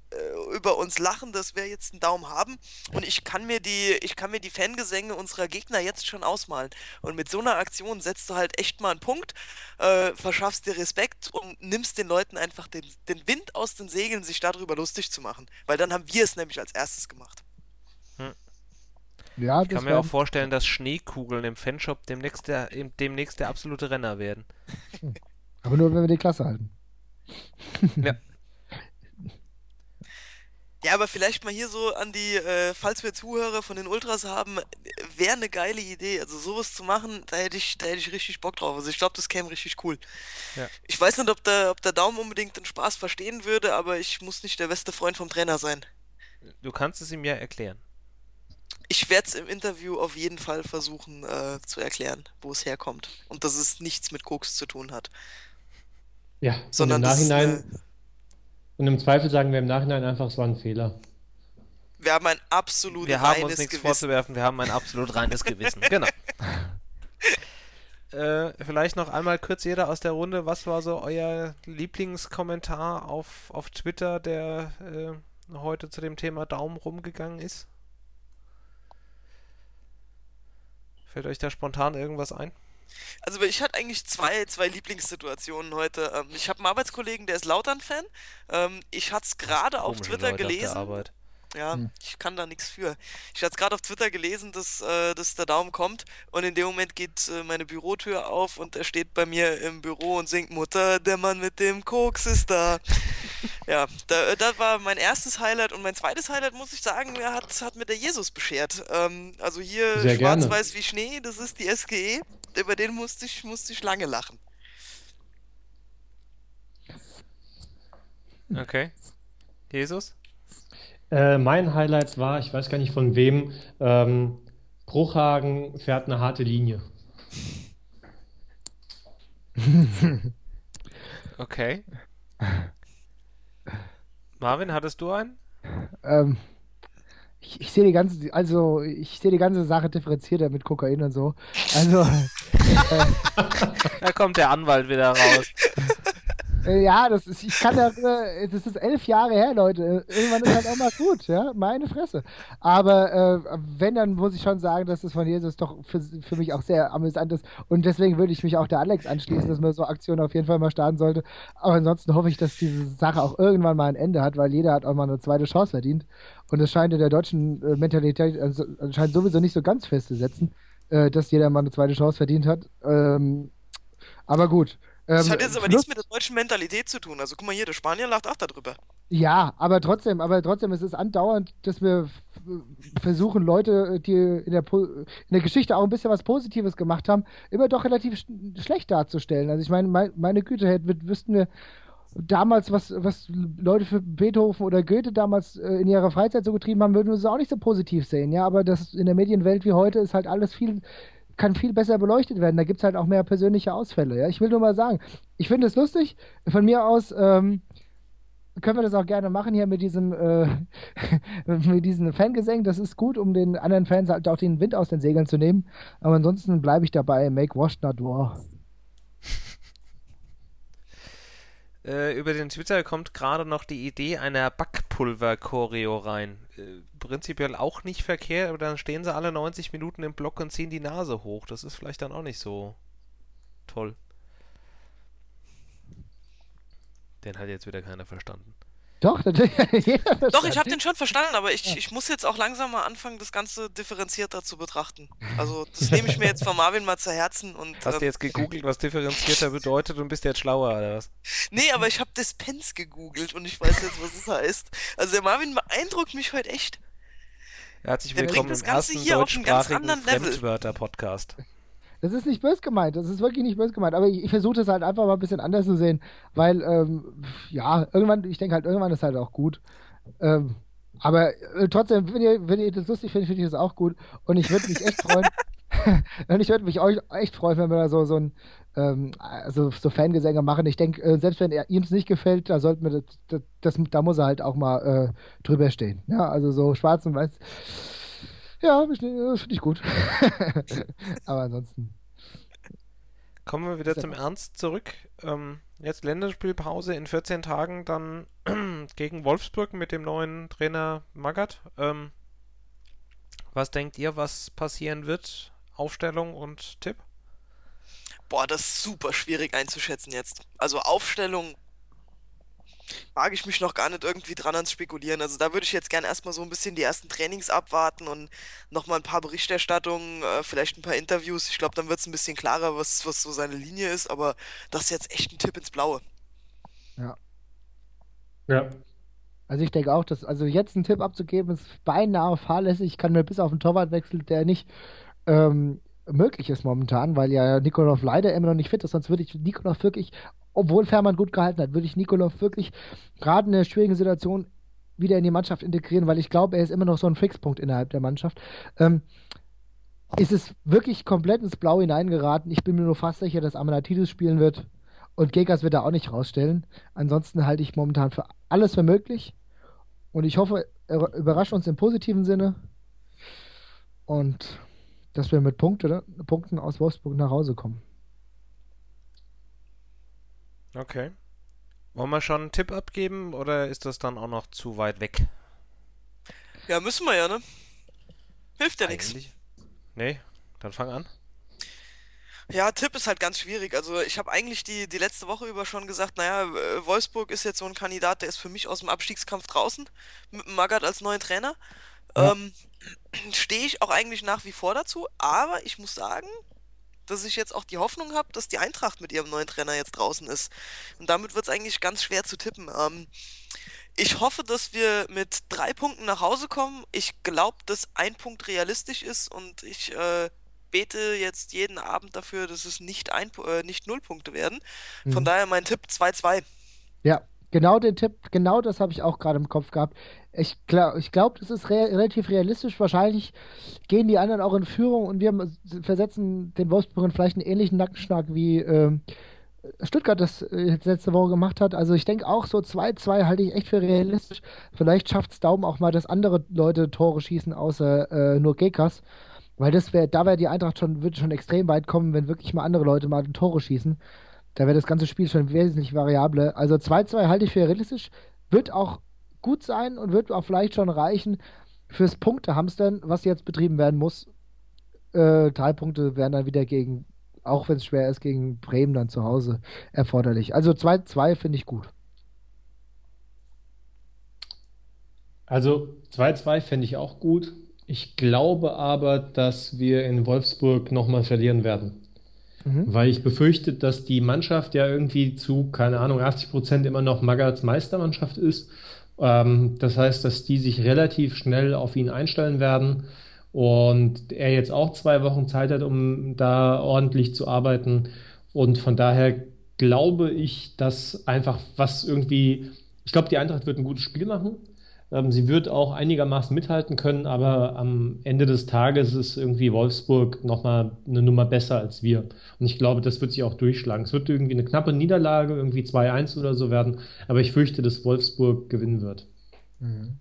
S2: äh, über uns lachen, dass wir jetzt einen Daumen haben. Und ich kann mir die, ich kann mir die Fangesänge unserer Gegner jetzt schon ausmalen. Und mit so einer Aktion setzt du halt echt mal einen Punkt, äh, verschaffst dir Respekt und nimmst den Leuten einfach den, den Wind aus den Segeln, sich darüber lustig zu machen. Weil dann haben wir es nämlich als erstes gemacht.
S1: Hm.
S3: Ja,
S1: Ich
S3: das
S1: kann mir
S3: wär-
S1: auch vorstellen, dass Schneekugeln im Fanshop demnächst der, im- demnächst der absolute Renner werden.
S3: Aber nur, wenn wir die Klasse halten.
S1: Ja.
S2: Ja, aber vielleicht mal hier so an die, äh, falls wir Zuhörer von den Ultras haben, wäre eine geile Idee. Also sowas zu machen, da hätte ich, da hätte ich richtig Bock drauf. Also ich glaube, das käme richtig cool.
S1: Ja.
S2: Ich weiß nicht, ob der, ob der Daumen unbedingt den Spaß verstehen würde, aber ich muss nicht der beste Freund vom Trainer sein.
S1: Du kannst es ihm ja erklären.
S2: Ich werde es im Interview auf jeden Fall versuchen äh, zu erklären, wo es herkommt. Und dass es nichts mit Koks zu tun hat.
S4: Ja,
S2: Sondern
S4: und im
S2: das ist
S4: Nachhinein,
S2: eine-
S4: und im Zweifel sagen wir im Nachhinein einfach, es war ein Fehler.
S2: Wir haben ein absolut
S1: Wir haben uns
S2: reines
S1: nichts
S2: Gewissen.
S1: vorzuwerfen, wir haben ein absolut reines Gewissen. Genau. Äh, vielleicht noch einmal kurz jeder aus der Runde, was war so euer Lieblingskommentar auf, auf Twitter, der äh, heute zu dem Thema Daumen rumgegangen ist? Fällt euch da spontan irgendwas ein?
S2: Also ich hatte eigentlich zwei, zwei Lieblingssituationen heute. Ähm, ich habe einen Arbeitskollegen, der ist Lautern-Fan. Ähm, ich hatte es gerade auf
S1: Komische
S2: Twitter
S1: Leute auf der
S2: gelesen.
S1: Arbeit.
S2: Ja,
S3: Hm.
S2: ich kann da nichts für. Ich hatte es gerade auf Twitter gelesen, dass, äh, dass der Daumen kommt und in dem Moment geht äh, meine Bürotür auf und er steht bei mir im Büro und singt Mutter, der Mann mit dem Koks ist da. Ja, da, das war mein erstes Highlight und mein zweites Highlight, muss ich sagen, mir hat, hat mir der Jesus beschert. Ähm, also hier
S4: Sehr gerne.
S2: schwarz-weiß wie Schnee, das ist die S G E. Über den musste ich, musste ich lange lachen.
S1: Okay. Jesus?
S4: Äh, mein Highlight war, ich weiß gar nicht von wem, ähm, Bruchhagen fährt eine harte Linie.
S1: Okay. Marvin, hattest du einen?
S3: Ähm, ich, ich sehe die ganze, also ich sehe die ganze Sache differenzierter mit Kokain und so. Also
S1: Da kommt der Anwalt wieder raus.
S3: äh, ja, das ist, ich kann darüber, das ist elf Jahre her, Leute. Irgendwann ist halt auch mal gut, ja, meine Fresse. Aber äh, wenn, dann muss ich schon sagen, dass das von Jesus doch für, für mich auch sehr amüsant ist. Und deswegen würde ich mich auch der Alex anschließen, dass man so Aktionen auf jeden Fall mal starten sollte. Aber ansonsten hoffe ich, dass diese Sache auch irgendwann mal ein Ende hat, weil jeder hat auch mal eine zweite Chance verdient. Und es scheint in der deutschen äh, Mentalität also, scheint sowieso nicht so ganz festzusetzen, äh, dass jeder mal eine zweite Chance verdient hat. Ähm, aber gut.
S2: Das
S3: Ähm,
S2: hat jetzt aber
S3: Fluss-
S2: nichts mit der deutschen Mentalität zu tun. Also guck mal hier, der Spanier lacht auch darüber.
S3: Ja, aber trotzdem, aber trotzdem, es ist andauernd, dass wir f- versuchen, Leute, die in der, Po- in der Geschichte auch ein bisschen was Positives gemacht haben, immer doch relativ sch schlecht darzustellen. Also ich meine, mein, meine Güte, hätten- wüssten wir damals, was, was Leute für Beethoven oder Goethe damals äh, in ihrer Freizeit so getrieben haben, würden wir es auch nicht so positiv sehen. Ja, aber das in der Medienwelt wie heute ist halt alles viel, kann viel besser beleuchtet werden. Da gibt es halt auch mehr persönliche Ausfälle. Ja, ich will nur mal sagen, ich finde es lustig. Von mir aus, ähm, können wir das auch gerne machen hier mit diesem, äh, mit diesen Fangesängen. Das ist gut, um den anderen Fans halt auch den Wind aus den Segeln zu nehmen. Aber ansonsten bleibe ich dabei. Make wash not war.
S1: Äh, über den Twitter kommt gerade noch die Idee einer Backpulver-Choreo rein. Äh, prinzipiell auch nicht verkehrt, aber dann stehen sie alle neunzig Minuten im Block und ziehen die Nase hoch. Das ist vielleicht dann auch nicht so toll. Den hat jetzt wieder keiner verstanden.
S3: Doch, natürlich. jeder
S2: Doch, ich
S3: versteht.
S2: habe den schon verstanden, aber ich, ich muss jetzt auch langsam mal anfangen, das Ganze differenzierter zu betrachten. Also das nehme ich mir jetzt von Marvin mal zu Herzen und
S1: Hast du
S2: ähm,
S1: jetzt gegoogelt, was differenzierter bedeutet und bist jetzt schlauer, oder was?
S2: nee, aber ich habe Dispens gegoogelt und ich weiß jetzt, was es heißt. Also der Marvin beeindruckt mich heute echt.
S1: Herzlich
S2: Der
S1: willkommen
S2: bringt das
S1: im
S2: Ganze
S1: ersten
S2: hier auf einen ganz
S1: deutschsprachigen
S2: anderen Level.
S1: Fremdwörter-Podcast.
S3: Das ist nicht böse gemeint, das ist wirklich nicht böse gemeint, aber ich, ich versuche das halt einfach mal ein bisschen anders zu sehen, weil, ähm, ja, irgendwann, ich denke halt, irgendwann ist halt auch gut. Ähm, aber äh, trotzdem, wenn ihr, wenn ihr das lustig findet, finde ich das auch gut und ich würde mich echt freuen, und ich würde mich euch echt freuen, wenn wir da so, so ein, ähm, also so Fangesänge machen. Ich denke, äh, selbst wenn er ihm es nicht gefällt, da sollten wir das, das, das, da muss er halt auch mal äh, drüber stehen. Ja, also so schwarz und weiß. Ja, finde ich gut. Aber ansonsten.
S1: Kommen wir wieder zum Ernst zurück. Ähm, jetzt Länderspielpause in vierzehn Tagen, dann gegen Wolfsburg mit dem neuen Trainer Magath. Ähm, was denkt ihr, was passieren wird? Aufstellung und Tipp?
S2: Boah, das ist super schwierig einzuschätzen jetzt. Also Aufstellung wage ich mich noch gar nicht irgendwie dran ans Spekulieren. Also da würde ich jetzt gerne erstmal so ein bisschen die ersten Trainings abwarten und nochmal ein paar Berichterstattungen, äh, vielleicht ein paar Interviews. Ich glaube, dann wird es ein bisschen klarer, was, was so seine Linie ist, aber das ist jetzt echt ein Tipp ins Blaue.
S3: Ja.
S4: Ja.
S3: Also ich denke auch, dass also jetzt einen Tipp abzugeben, ist beinahe fahrlässig. Ich kann mir bis auf den Torwartwechsel, der nicht ähm, möglich ist momentan, weil ja Nikolov leider immer noch nicht fit ist, sonst würde ich Nikolov wirklich, obwohl Fährmann gut gehalten hat, würde ich Nikolov wirklich gerade in einer schwierigen Situation wieder in die Mannschaft integrieren, weil ich glaube, er ist immer noch so ein Fixpunkt innerhalb der Mannschaft. Ähm, ist es wirklich komplett ins Blaue hineingeraten. Ich bin mir nur fast sicher, dass Amanatidis spielen wird und Gekas wird er auch nicht rausstellen. Ansonsten halte ich momentan für alles für möglich und ich hoffe, er überrascht uns im positiven Sinne und dass wir mit Punkte, Punkten aus Wolfsburg nach Hause kommen.
S1: Okay. Wollen wir schon einen Tipp abgeben oder ist das dann auch noch zu weit weg?
S2: Ja, müssen wir ja, ne? Hilft ja nichts.
S1: Eigentlich? Nee, dann fang an.
S2: Ja, Tipp ist halt ganz schwierig. Also ich habe eigentlich die, die letzte Woche über schon gesagt, naja, äh, Wolfsburg ist jetzt so ein Kandidat, der ist für mich aus dem Abstiegskampf draußen, mit dem Magath als neuen Trainer.
S3: Ja.
S2: Ähm, stehe ich auch eigentlich nach wie vor dazu, aber ich muss sagen, dass ich jetzt auch die Hoffnung habe, dass die Eintracht mit ihrem neuen Trainer jetzt draußen ist. Und damit wird es eigentlich ganz schwer zu tippen. Ähm, ich hoffe, dass wir mit drei Punkten nach Hause kommen. Ich glaube, dass ein Punkt realistisch ist und ich äh, bete jetzt jeden Abend dafür, dass es nicht, ein, äh, nicht null Punkte werden. Von
S3: Mhm.
S2: daher mein Tipp zwei zwei.
S3: Ja, genau den Tipp, genau das habe ich auch gerade im Kopf gehabt. Ich glaube, ich glaub, das ist re relativ realistisch. Wahrscheinlich gehen die anderen auch in Führung und wir m- versetzen den Wolfsburgern vielleicht einen ähnlichen Nackenschlag wie ähm, Stuttgart das äh, jetzt letzte Woche gemacht hat. Also ich denke auch so zwei zwei halte ich echt für realistisch. Vielleicht schafft es Daumen auch mal, dass andere Leute Tore schießen, außer äh, nur Gekas. Weil das wäre, da wäre die Eintracht schon, würde schon extrem weit kommen, wenn wirklich mal andere Leute mal Tore schießen. Da wäre das ganze Spiel schon wesentlich variabler. Also zwei zwei halte ich für realistisch. Wird auch gut sein und wird auch vielleicht schon reichen fürs Punktehamstern, was jetzt betrieben werden muss. Äh, drei Punkte wären dann wieder gegen, auch wenn es schwer ist, gegen Bremen dann zu Hause erforderlich. Also zwei zwei finde ich gut.
S4: Also zwei zwei fände ich auch gut. Ich glaube aber, dass wir in Wolfsburg nochmal verlieren werden.
S3: Mhm.
S4: Weil ich befürchte, dass die Mannschaft ja irgendwie zu, keine Ahnung, achtzig Prozent immer noch Magaths Meistermannschaft ist. Ähm, das heißt, dass die sich relativ schnell auf ihn einstellen werden und er jetzt auch zwei Wochen Zeit hat, um da ordentlich zu arbeiten. Und von daher glaube ich, dass einfach was irgendwie, ich glaube, die Eintracht wird ein gutes Spiel machen. Ähm, sie wird auch einigermaßen mithalten können, aber am Ende des Tages ist irgendwie Wolfsburg nochmal eine Nummer besser als wir. Und ich glaube, das wird sich auch durchschlagen. Es wird irgendwie eine knappe Niederlage, irgendwie zwei eins oder so werden, aber ich fürchte, dass Wolfsburg gewinnen wird.
S3: Mhm.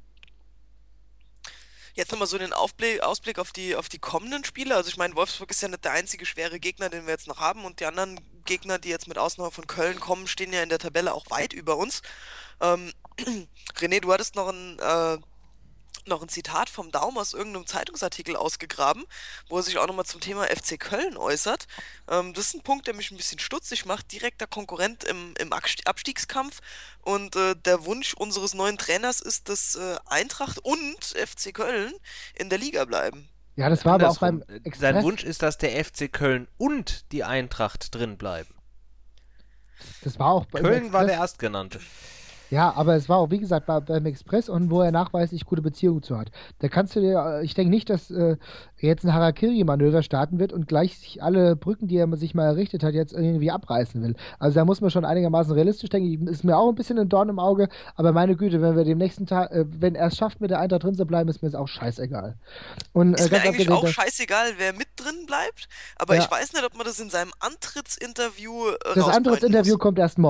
S2: Jetzt nochmal so den Aufblick, Ausblick auf die, auf die kommenden Spiele. Also ich meine, Wolfsburg ist ja nicht der einzige schwere Gegner, den wir jetzt noch haben. Und die anderen Gegner, die jetzt mit Ausnahme von Köln kommen, stehen ja in der Tabelle auch weit über uns. Ähm, René, du hattest noch ein, äh, noch ein Zitat vom Daum aus irgendeinem Zeitungsartikel ausgegraben, wo er sich auch nochmal zum Thema F C Köln äußert. Ähm, das ist ein Punkt, der mich ein bisschen stutzig macht. Direkter Konkurrent im, im Abst- Abstiegskampf. Und äh, der Wunsch unseres neuen Trainers ist, dass äh, Eintracht und F C Köln in der Liga bleiben.
S3: Ja, das war aber auch
S1: Andersrum.
S3: beim
S1: Sein
S3: Express.
S1: Wunsch ist, dass der F C Köln und die Eintracht drin bleiben.
S3: Das war auch beim
S1: Köln war der
S3: Express.
S1: Erstgenannte.
S3: Ja, aber es war auch, wie gesagt, bei, beim Express und wo er nachweislich gute Beziehungen zu hat. Da kannst du dir, äh, ich denke nicht, dass äh, er jetzt ein Harakiri-Manöver starten wird und gleich sich alle Brücken, die er sich mal errichtet hat, jetzt irgendwie abreißen will. Also da muss man schon einigermaßen realistisch denken. Ist mir auch ein bisschen ein Dorn im Auge, aber meine Güte, wenn wir dem nächsten Tag, äh, wenn er es schafft, mit der Eintracht drin zu bleiben, ist mir das auch scheißegal. Und äh,
S2: Ist mir
S3: ganz
S2: eigentlich
S3: abgesehen,
S2: auch
S3: das-
S2: scheißegal, wer mit drin bleibt, aber
S3: Ja.
S2: ich weiß nicht, ob man das in seinem Antrittsinterview äh,
S3: das
S2: rausbreiten
S3: Antrittsinterview
S2: muss.
S3: kommt erst morgen.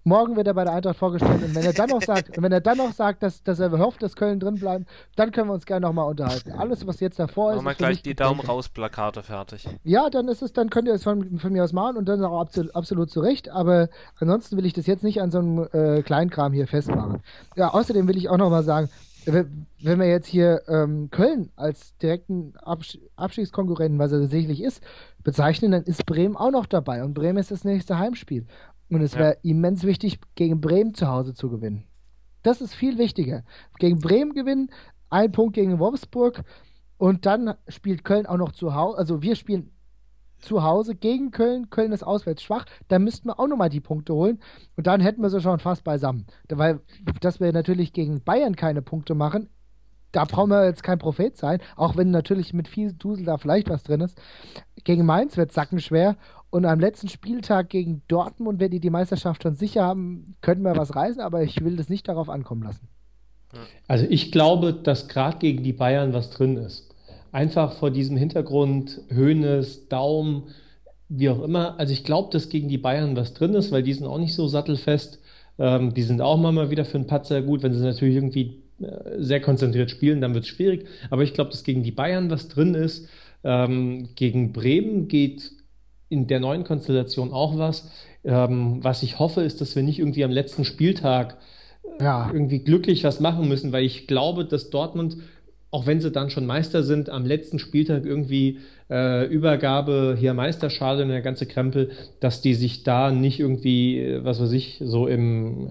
S3: Morgen wird er bei der Eintracht vorgestellt und wenn er dann noch sagt, und wenn er dann noch sagt, dass, dass er hofft, dass Köln drin bleibt, dann können wir uns gerne nochmal unterhalten. Alles, was jetzt davor ist,
S1: Machen wir
S3: ist für
S1: gleich
S3: mich
S1: die Daumen
S3: Bedenken.
S1: raus Plakate fertig.
S3: Ja, dann ist es, dann könnt ihr es von, von mir aus machen und dann auch absolut, absolut zu Recht, aber ansonsten will ich das jetzt nicht an so einem äh, Kleinkram hier festmachen. Ja, außerdem will ich auch nochmal sagen, wenn wenn wir jetzt hier ähm, Köln als direkten Abs Abstiegskonkurrenten, was er sicherlich ist, bezeichnen, dann ist Bremen auch noch dabei und Bremen ist das nächste Heimspiel. Und es
S1: Ja.
S3: wäre immens wichtig, gegen Bremen zu Hause zu gewinnen. Das ist viel wichtiger. Gegen Bremen gewinnen, ein Punkt gegen Wolfsburg und dann spielt Köln auch noch zu Hause. Also wir spielen zu Hause gegen Köln. Köln ist auswärts schwach. Da müssten wir auch nochmal die Punkte holen. Und dann hätten wir sie schon fast beisammen. Weil, dass wir natürlich gegen Bayern keine Punkte machen, da brauchen wir jetzt kein Prophet sein. Auch wenn natürlich mit viel Dusel da vielleicht was drin ist. Gegen Mainz wird sackenschwer. Und am letzten Spieltag gegen Dortmund, wenn die die Meisterschaft schon sicher haben, könnten wir was reißen. Aber ich will das nicht darauf ankommen lassen.
S4: Also ich glaube, dass gerade gegen die Bayern was drin ist. Einfach vor diesem Hintergrund, Hoeneß, Daum, wie auch immer. Also ich glaube, dass gegen die Bayern was drin ist, weil die sind auch nicht so sattelfest. Ähm, die sind auch mal wieder für einen Patzer gut. Wenn sie natürlich irgendwie äh, sehr konzentriert spielen, dann wird es schwierig. Aber ich glaube, dass gegen die Bayern was drin ist. Ähm, gegen Bremen geht in der neuen Konstellation auch was. Ähm, was ich hoffe, ist, dass wir nicht irgendwie am letzten Spieltag
S3: Ja.
S4: irgendwie glücklich was machen müssen, weil ich glaube, dass Dortmund, auch wenn sie dann schon Meister sind, am letzten Spieltag irgendwie äh, Übergabe, hier Meisterschale und der ganze Krempel, dass die sich da nicht irgendwie, äh, was weiß ich, so im,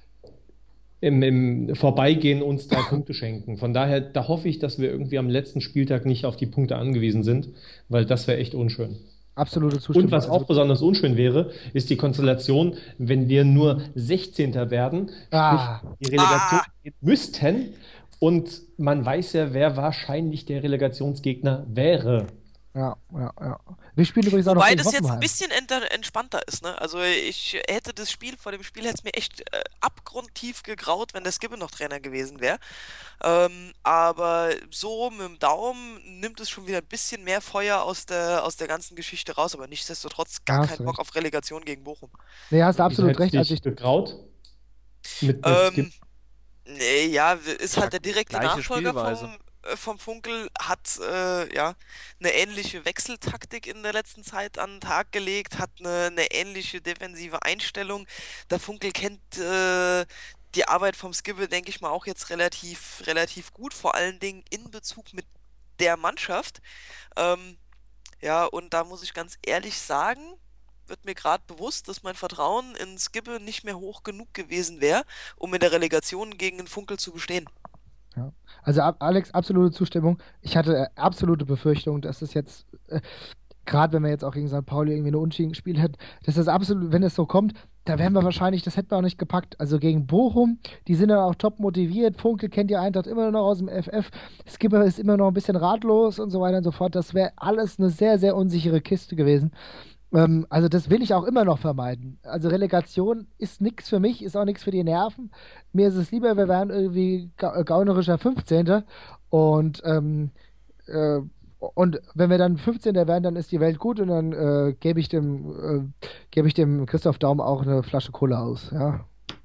S4: im, im Vorbeigehen uns drei Punkte schenken. Von daher, da hoffe ich, dass wir irgendwie am letzten Spieltag nicht auf die Punkte angewiesen sind, weil das wäre echt unschön.
S3: Absolute Zustimmung.
S4: Und was auch
S3: Also,
S4: besonders unschön wäre, ist die Konstellation, wenn wir nur sechzehnter werden,
S3: Ah.
S4: sprich die Relegation
S2: Ah.
S4: gehen müssten. Und man weiß ja, wer wahrscheinlich der Relegationsgegner wäre.
S3: ja, ja, ja. Wir spielen übrigens auch noch
S2: Wobei
S3: gegen
S2: das jetzt ein
S3: Hoffenheim.
S2: bisschen enter- entspannter ist, ne? Also ich hätte das Spiel, vor dem Spiel hätte es mir echt äh, abgrundtief gegraut, wenn der Skibbe noch Trainer gewesen wäre. Ähm, aber so mit dem Daumen nimmt es schon wieder ein bisschen mehr Feuer aus der, aus der ganzen Geschichte raus, aber nichtsdestotrotz gar
S3: Ja, hast
S2: keinen
S3: du
S2: Bock
S3: recht.
S2: auf Relegation gegen Bochum.
S3: Nee, hast du
S4: Wieso
S3: absolut
S4: hättest
S3: recht.
S4: du
S3: Als
S4: dich
S3: ich,
S4: getraut? Mit, mit
S2: Ähm,
S4: Skip.
S2: nee, ja, ist halt der direkte
S1: Gleiche
S2: Nachfolger
S1: Spielweise.
S2: vom, äh, vom Funkel, hat äh, ja eine ähnliche Wechseltaktik in der letzten Zeit an den Tag gelegt, hat eine, eine ähnliche defensive Einstellung. Der Funkel kennt äh, die Arbeit vom Skibbe, denke ich mal, auch jetzt relativ, relativ gut, vor allen Dingen in Bezug mit der Mannschaft. Ähm, ja, und da muss ich ganz ehrlich sagen, wird mir gerade bewusst, dass mein Vertrauen in Skibbe nicht mehr hoch genug gewesen wäre, um in der Relegation gegen den Funkel zu bestehen.
S3: ja. Also Ab- Alex, absolute Zustimmung. Ich hatte äh, absolute Befürchtung, dass es jetzt, äh, gerade wenn wir jetzt auch gegen Sankt Pauli irgendwie eine Unentschieden gespielt hätten, dass das absolut, wenn es so kommt, da wären wir wahrscheinlich, das hätten wir auch nicht gepackt. Also gegen Bochum, die sind ja auch top motiviert. Funkel kennt die Eintracht immer noch aus dem F F. Skipper ist immer noch ein bisschen ratlos und so weiter und so fort. Das wäre alles eine sehr, sehr unsichere Kiste gewesen. Ähm, also das will ich auch immer noch vermeiden. Also Relegation ist nichts für mich, ist auch nichts für die Nerven. Mir ist es lieber, wir wären irgendwie ga gaunerischer fünfzehnter. Und, ähm, äh, und wenn wir dann fünfzehnter werden, dann ist die Welt gut und dann äh, gebe ich dem, äh, gebe ich dem Christoph Daum auch eine Flasche Cola aus. Ja.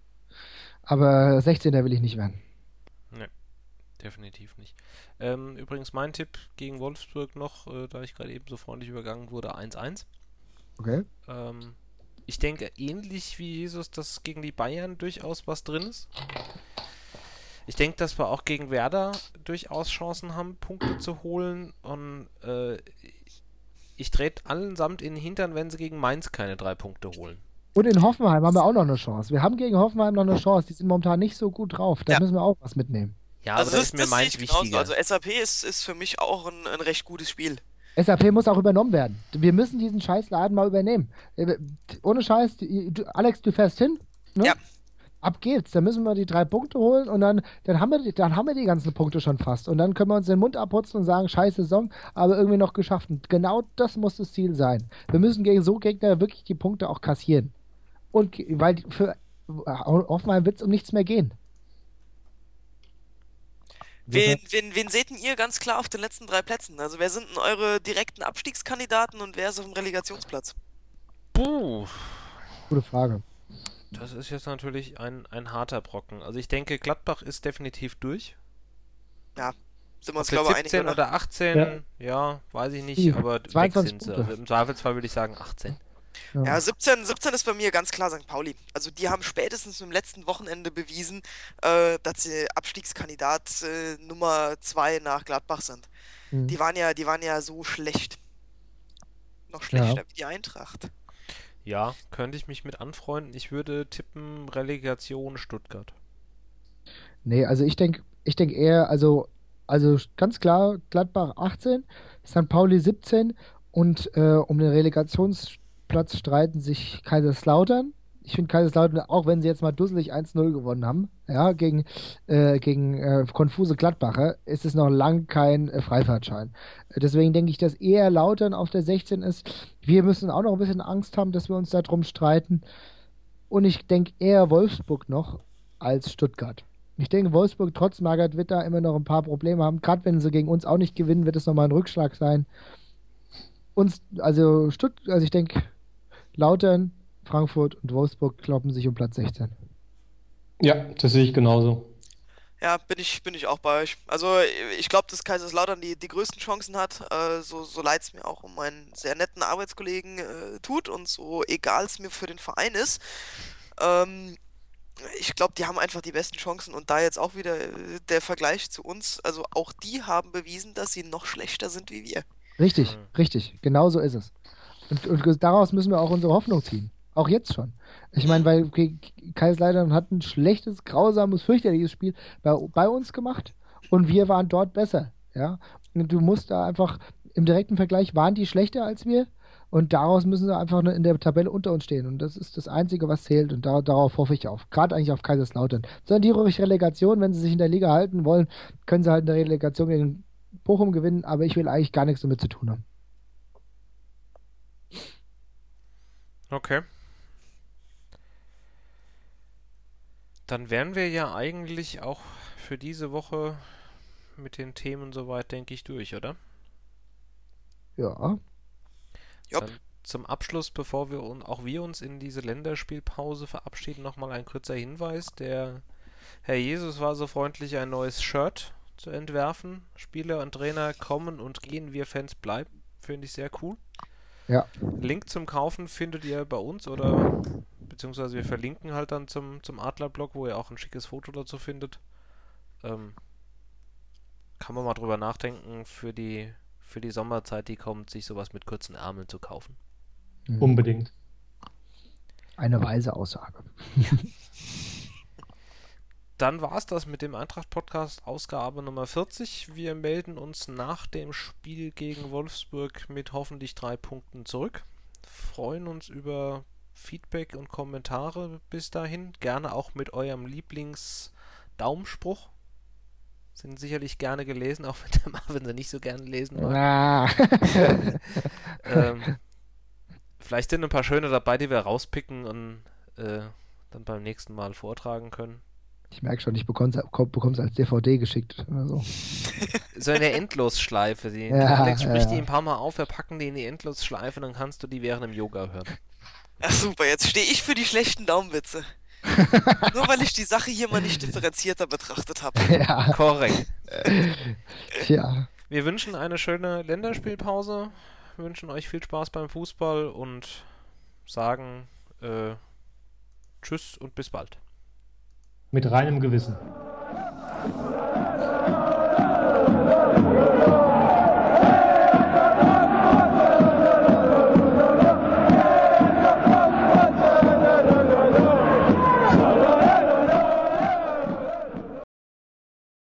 S3: Aber sechzehnter will ich nicht werden.
S1: Nee, definitiv nicht. Ähm, übrigens mein Tipp gegen Wolfsburg noch, äh, da ich gerade eben so freundlich übergangen wurde, eins eins.
S3: Okay.
S1: Ähm, ich denke, ähnlich wie Jesus, dass gegen die Bayern durchaus was drin ist. Ich denke, dass wir auch gegen Werder durchaus Chancen haben, Punkte zu holen. Und äh, ich trete allesamt in den Hintern, wenn sie gegen Mainz keine drei Punkte holen.
S3: Und in Hoffenheim haben wir auch noch eine Chance. Wir haben gegen Hoffenheim noch eine Chance. Die sind momentan nicht so gut drauf. Da
S2: Ja.
S3: müssen wir auch was mitnehmen.
S1: Ja,
S2: Also
S1: aber da
S2: das,
S1: ist mir
S2: das sehe
S1: Mainz
S2: ich genauso.
S1: wichtiger.
S2: Also S A P ist, ist für mich auch ein, ein recht gutes Spiel.
S3: S A P muss auch übernommen werden. Wir müssen diesen Scheißladen mal übernehmen. Äh, Ohne Scheiß, die- du, Alex, du fährst hin, ne?
S2: Ja.
S3: Ab geht's. Dann müssen wir die drei Punkte holen und dann, dann, haben wir, die- dann haben wir die ganzen Punkte schon fast. Und dann können wir uns den Mund abputzen und sagen, scheiß Saison, aber irgendwie noch geschafft. Und genau das muss das Ziel sein. Wir müssen gegen so Gegner wirklich die Punkte auch kassieren. Und ge- weil die- für Hoffenheim wird es um nichts mehr gehen.
S2: Wen, wen, wen seht denn ihr ganz klar auf den letzten drei Plätzen? Also wer sind denn eure direkten Abstiegskandidaten und wer ist auf dem Relegtionsplatz?
S1: Puh.
S3: Gute Frage.
S1: Das ist jetzt natürlich ein, ein harter Brocken. Also ich denke, Gladbach ist definitiv durch.
S2: Ja, sind wir uns,
S1: Ob
S2: glaube
S1: jetzt
S2: ich, einig,
S1: siebzehn
S2: oder?
S1: oder achtzehn, ja. ja, weiß ich nicht,
S3: Hm,
S1: aber weg
S3: zweiundzwanzig
S1: sind sie.
S3: Punkte.
S1: Also im Zweifelsfall würde ich sagen achtzehn.
S2: Ja, siebzehn, siebzehn ist bei mir ganz klar Sankt Pauli. Also die haben spätestens im letzten Wochenende bewiesen, äh, dass sie Abstiegskandidat äh, Nummer zwei nach Gladbach sind.
S3: Mhm.
S2: Die waren ja, die waren ja so schlecht. Noch
S3: Ja.
S2: schlechter wie die Eintracht.
S1: Ja, könnte ich mich mit anfreunden. Ich würde tippen Relegation Stuttgart.
S3: Nee, also ich denke ich denk eher, also, also ganz klar Gladbach achtzehn, Sankt Pauli siebzehn und äh, um den Relegationsplatz streiten sich Kaiserslautern. Ich finde Kaiserslautern, auch wenn sie jetzt mal dusselig eins null gewonnen haben, ja, gegen, äh, gegen äh, konfuse Gladbacher, ist es noch lang kein äh, Freifahrtschein. Äh, Deswegen denke ich, dass eher Lautern auf der sechzehn ist. Wir müssen auch noch ein bisschen Angst haben, dass wir uns darum streiten. Und ich denke eher Wolfsburg noch als Stuttgart. Ich denke, Wolfsburg trotz Margaret wird da immer noch ein paar Probleme haben. Gerade wenn sie gegen uns auch nicht gewinnen, wird es nochmal ein Rückschlag sein. Uns, also Stutt, also ich denke, Lautern, Frankfurt und Wolfsburg kloppen sich um Platz sechzehn.
S4: Ja, das sehe ich genauso.
S2: Ja, bin ich, bin ich auch bei euch. Also ich glaube, dass Kaiserslautern die, die größten Chancen hat, äh, so, so leid es mir auch um meinen sehr netten Arbeitskollegen äh, tut und so egal es mir für den Verein ist. Ähm, ich glaube, die haben einfach die besten Chancen und da jetzt auch wieder äh, der Vergleich zu uns. Also auch die haben bewiesen, dass sie noch schlechter sind wie wir.
S3: Richtig,
S1: Mhm.
S3: richtig. Genau so ist es. Und, und daraus müssen wir auch unsere Hoffnung ziehen. Auch jetzt schon. Ich meine, weil okay, Kaiserslautern hat ein schlechtes, grausames, fürchterliches Spiel bei, bei uns gemacht und wir waren dort besser. Ja? Und du musst da einfach, im direkten Vergleich waren die schlechter als wir und daraus müssen sie einfach nur in der Tabelle unter uns stehen. Und das ist das Einzige, was zählt und da, darauf hoffe ich auf. Gerade eigentlich auf Kaiserslautern. Sondern die ruhig Relegation, wenn sie sich in der Liga halten wollen, können sie halt in der Relegation gegen Bochum gewinnen, aber ich will eigentlich gar nichts damit zu tun haben.
S1: Okay. Dann wären wir ja eigentlich auch für diese Woche mit den Themen soweit, denke ich, durch, oder?
S3: Ja.
S2: Jupp.
S1: Dann zum Abschluss, bevor wir un auch wir uns in diese Länderspielpause verabschieden, nochmal ein kurzer Hinweis. Der Herr Jesus war so freundlich, ein neues Shirt zu entwerfen. Spieler und Trainer kommen und gehen, wir Fans bleiben. Finde ich sehr cool.
S3: Ja.
S1: Link zum Kaufen findet ihr bei uns oder beziehungsweise wir verlinken halt dann zum, zum Adler-Blog, wo ihr auch ein schickes Foto dazu findet. Ähm, kann man mal drüber nachdenken, für die, für die Sommerzeit, die kommt, sich sowas mit kurzen Ärmeln zu kaufen.
S3: Mhm.
S4: Unbedingt.
S3: Eine weise Aussage.
S1: Dann war es das mit dem Eintracht-Podcast Ausgabe Nummer vierzig. Wir melden uns nach dem Spiel gegen Wolfsburg mit hoffentlich drei Punkten zurück. Freuen uns über Feedback und Kommentare bis dahin. Gerne auch mit eurem Lieblings-Daumenspruch. Sind sicherlich gerne gelesen, auch wenn der Marvin sie nicht so gerne lesen mag.
S3: Ah.
S1: ähm, vielleicht sind ein paar schöne dabei, die wir rauspicken und äh, dann beim nächsten Mal vortragen können.
S3: Ich merke schon, ich bekomme es als D V D geschickt oder so.
S1: So eine Endlosschleife. Die,
S3: Ja,
S1: der Alex spricht
S3: ja.
S1: die ein paar Mal auf, wir packen die in die Endlosschleife, dann kannst du die während dem Yoga hören.
S2: Ach super, jetzt stehe ich für die schlechten Daumenwitze. Nur weil ich die Sache hier mal nicht differenzierter betrachtet habe.
S3: Ja,
S1: Korrekt.
S3: tja.
S1: Wir wünschen eine schöne Länderspielpause, wünschen euch viel Spaß beim Fußball und sagen äh, Tschüss und bis bald.
S4: Mit reinem Gewissen.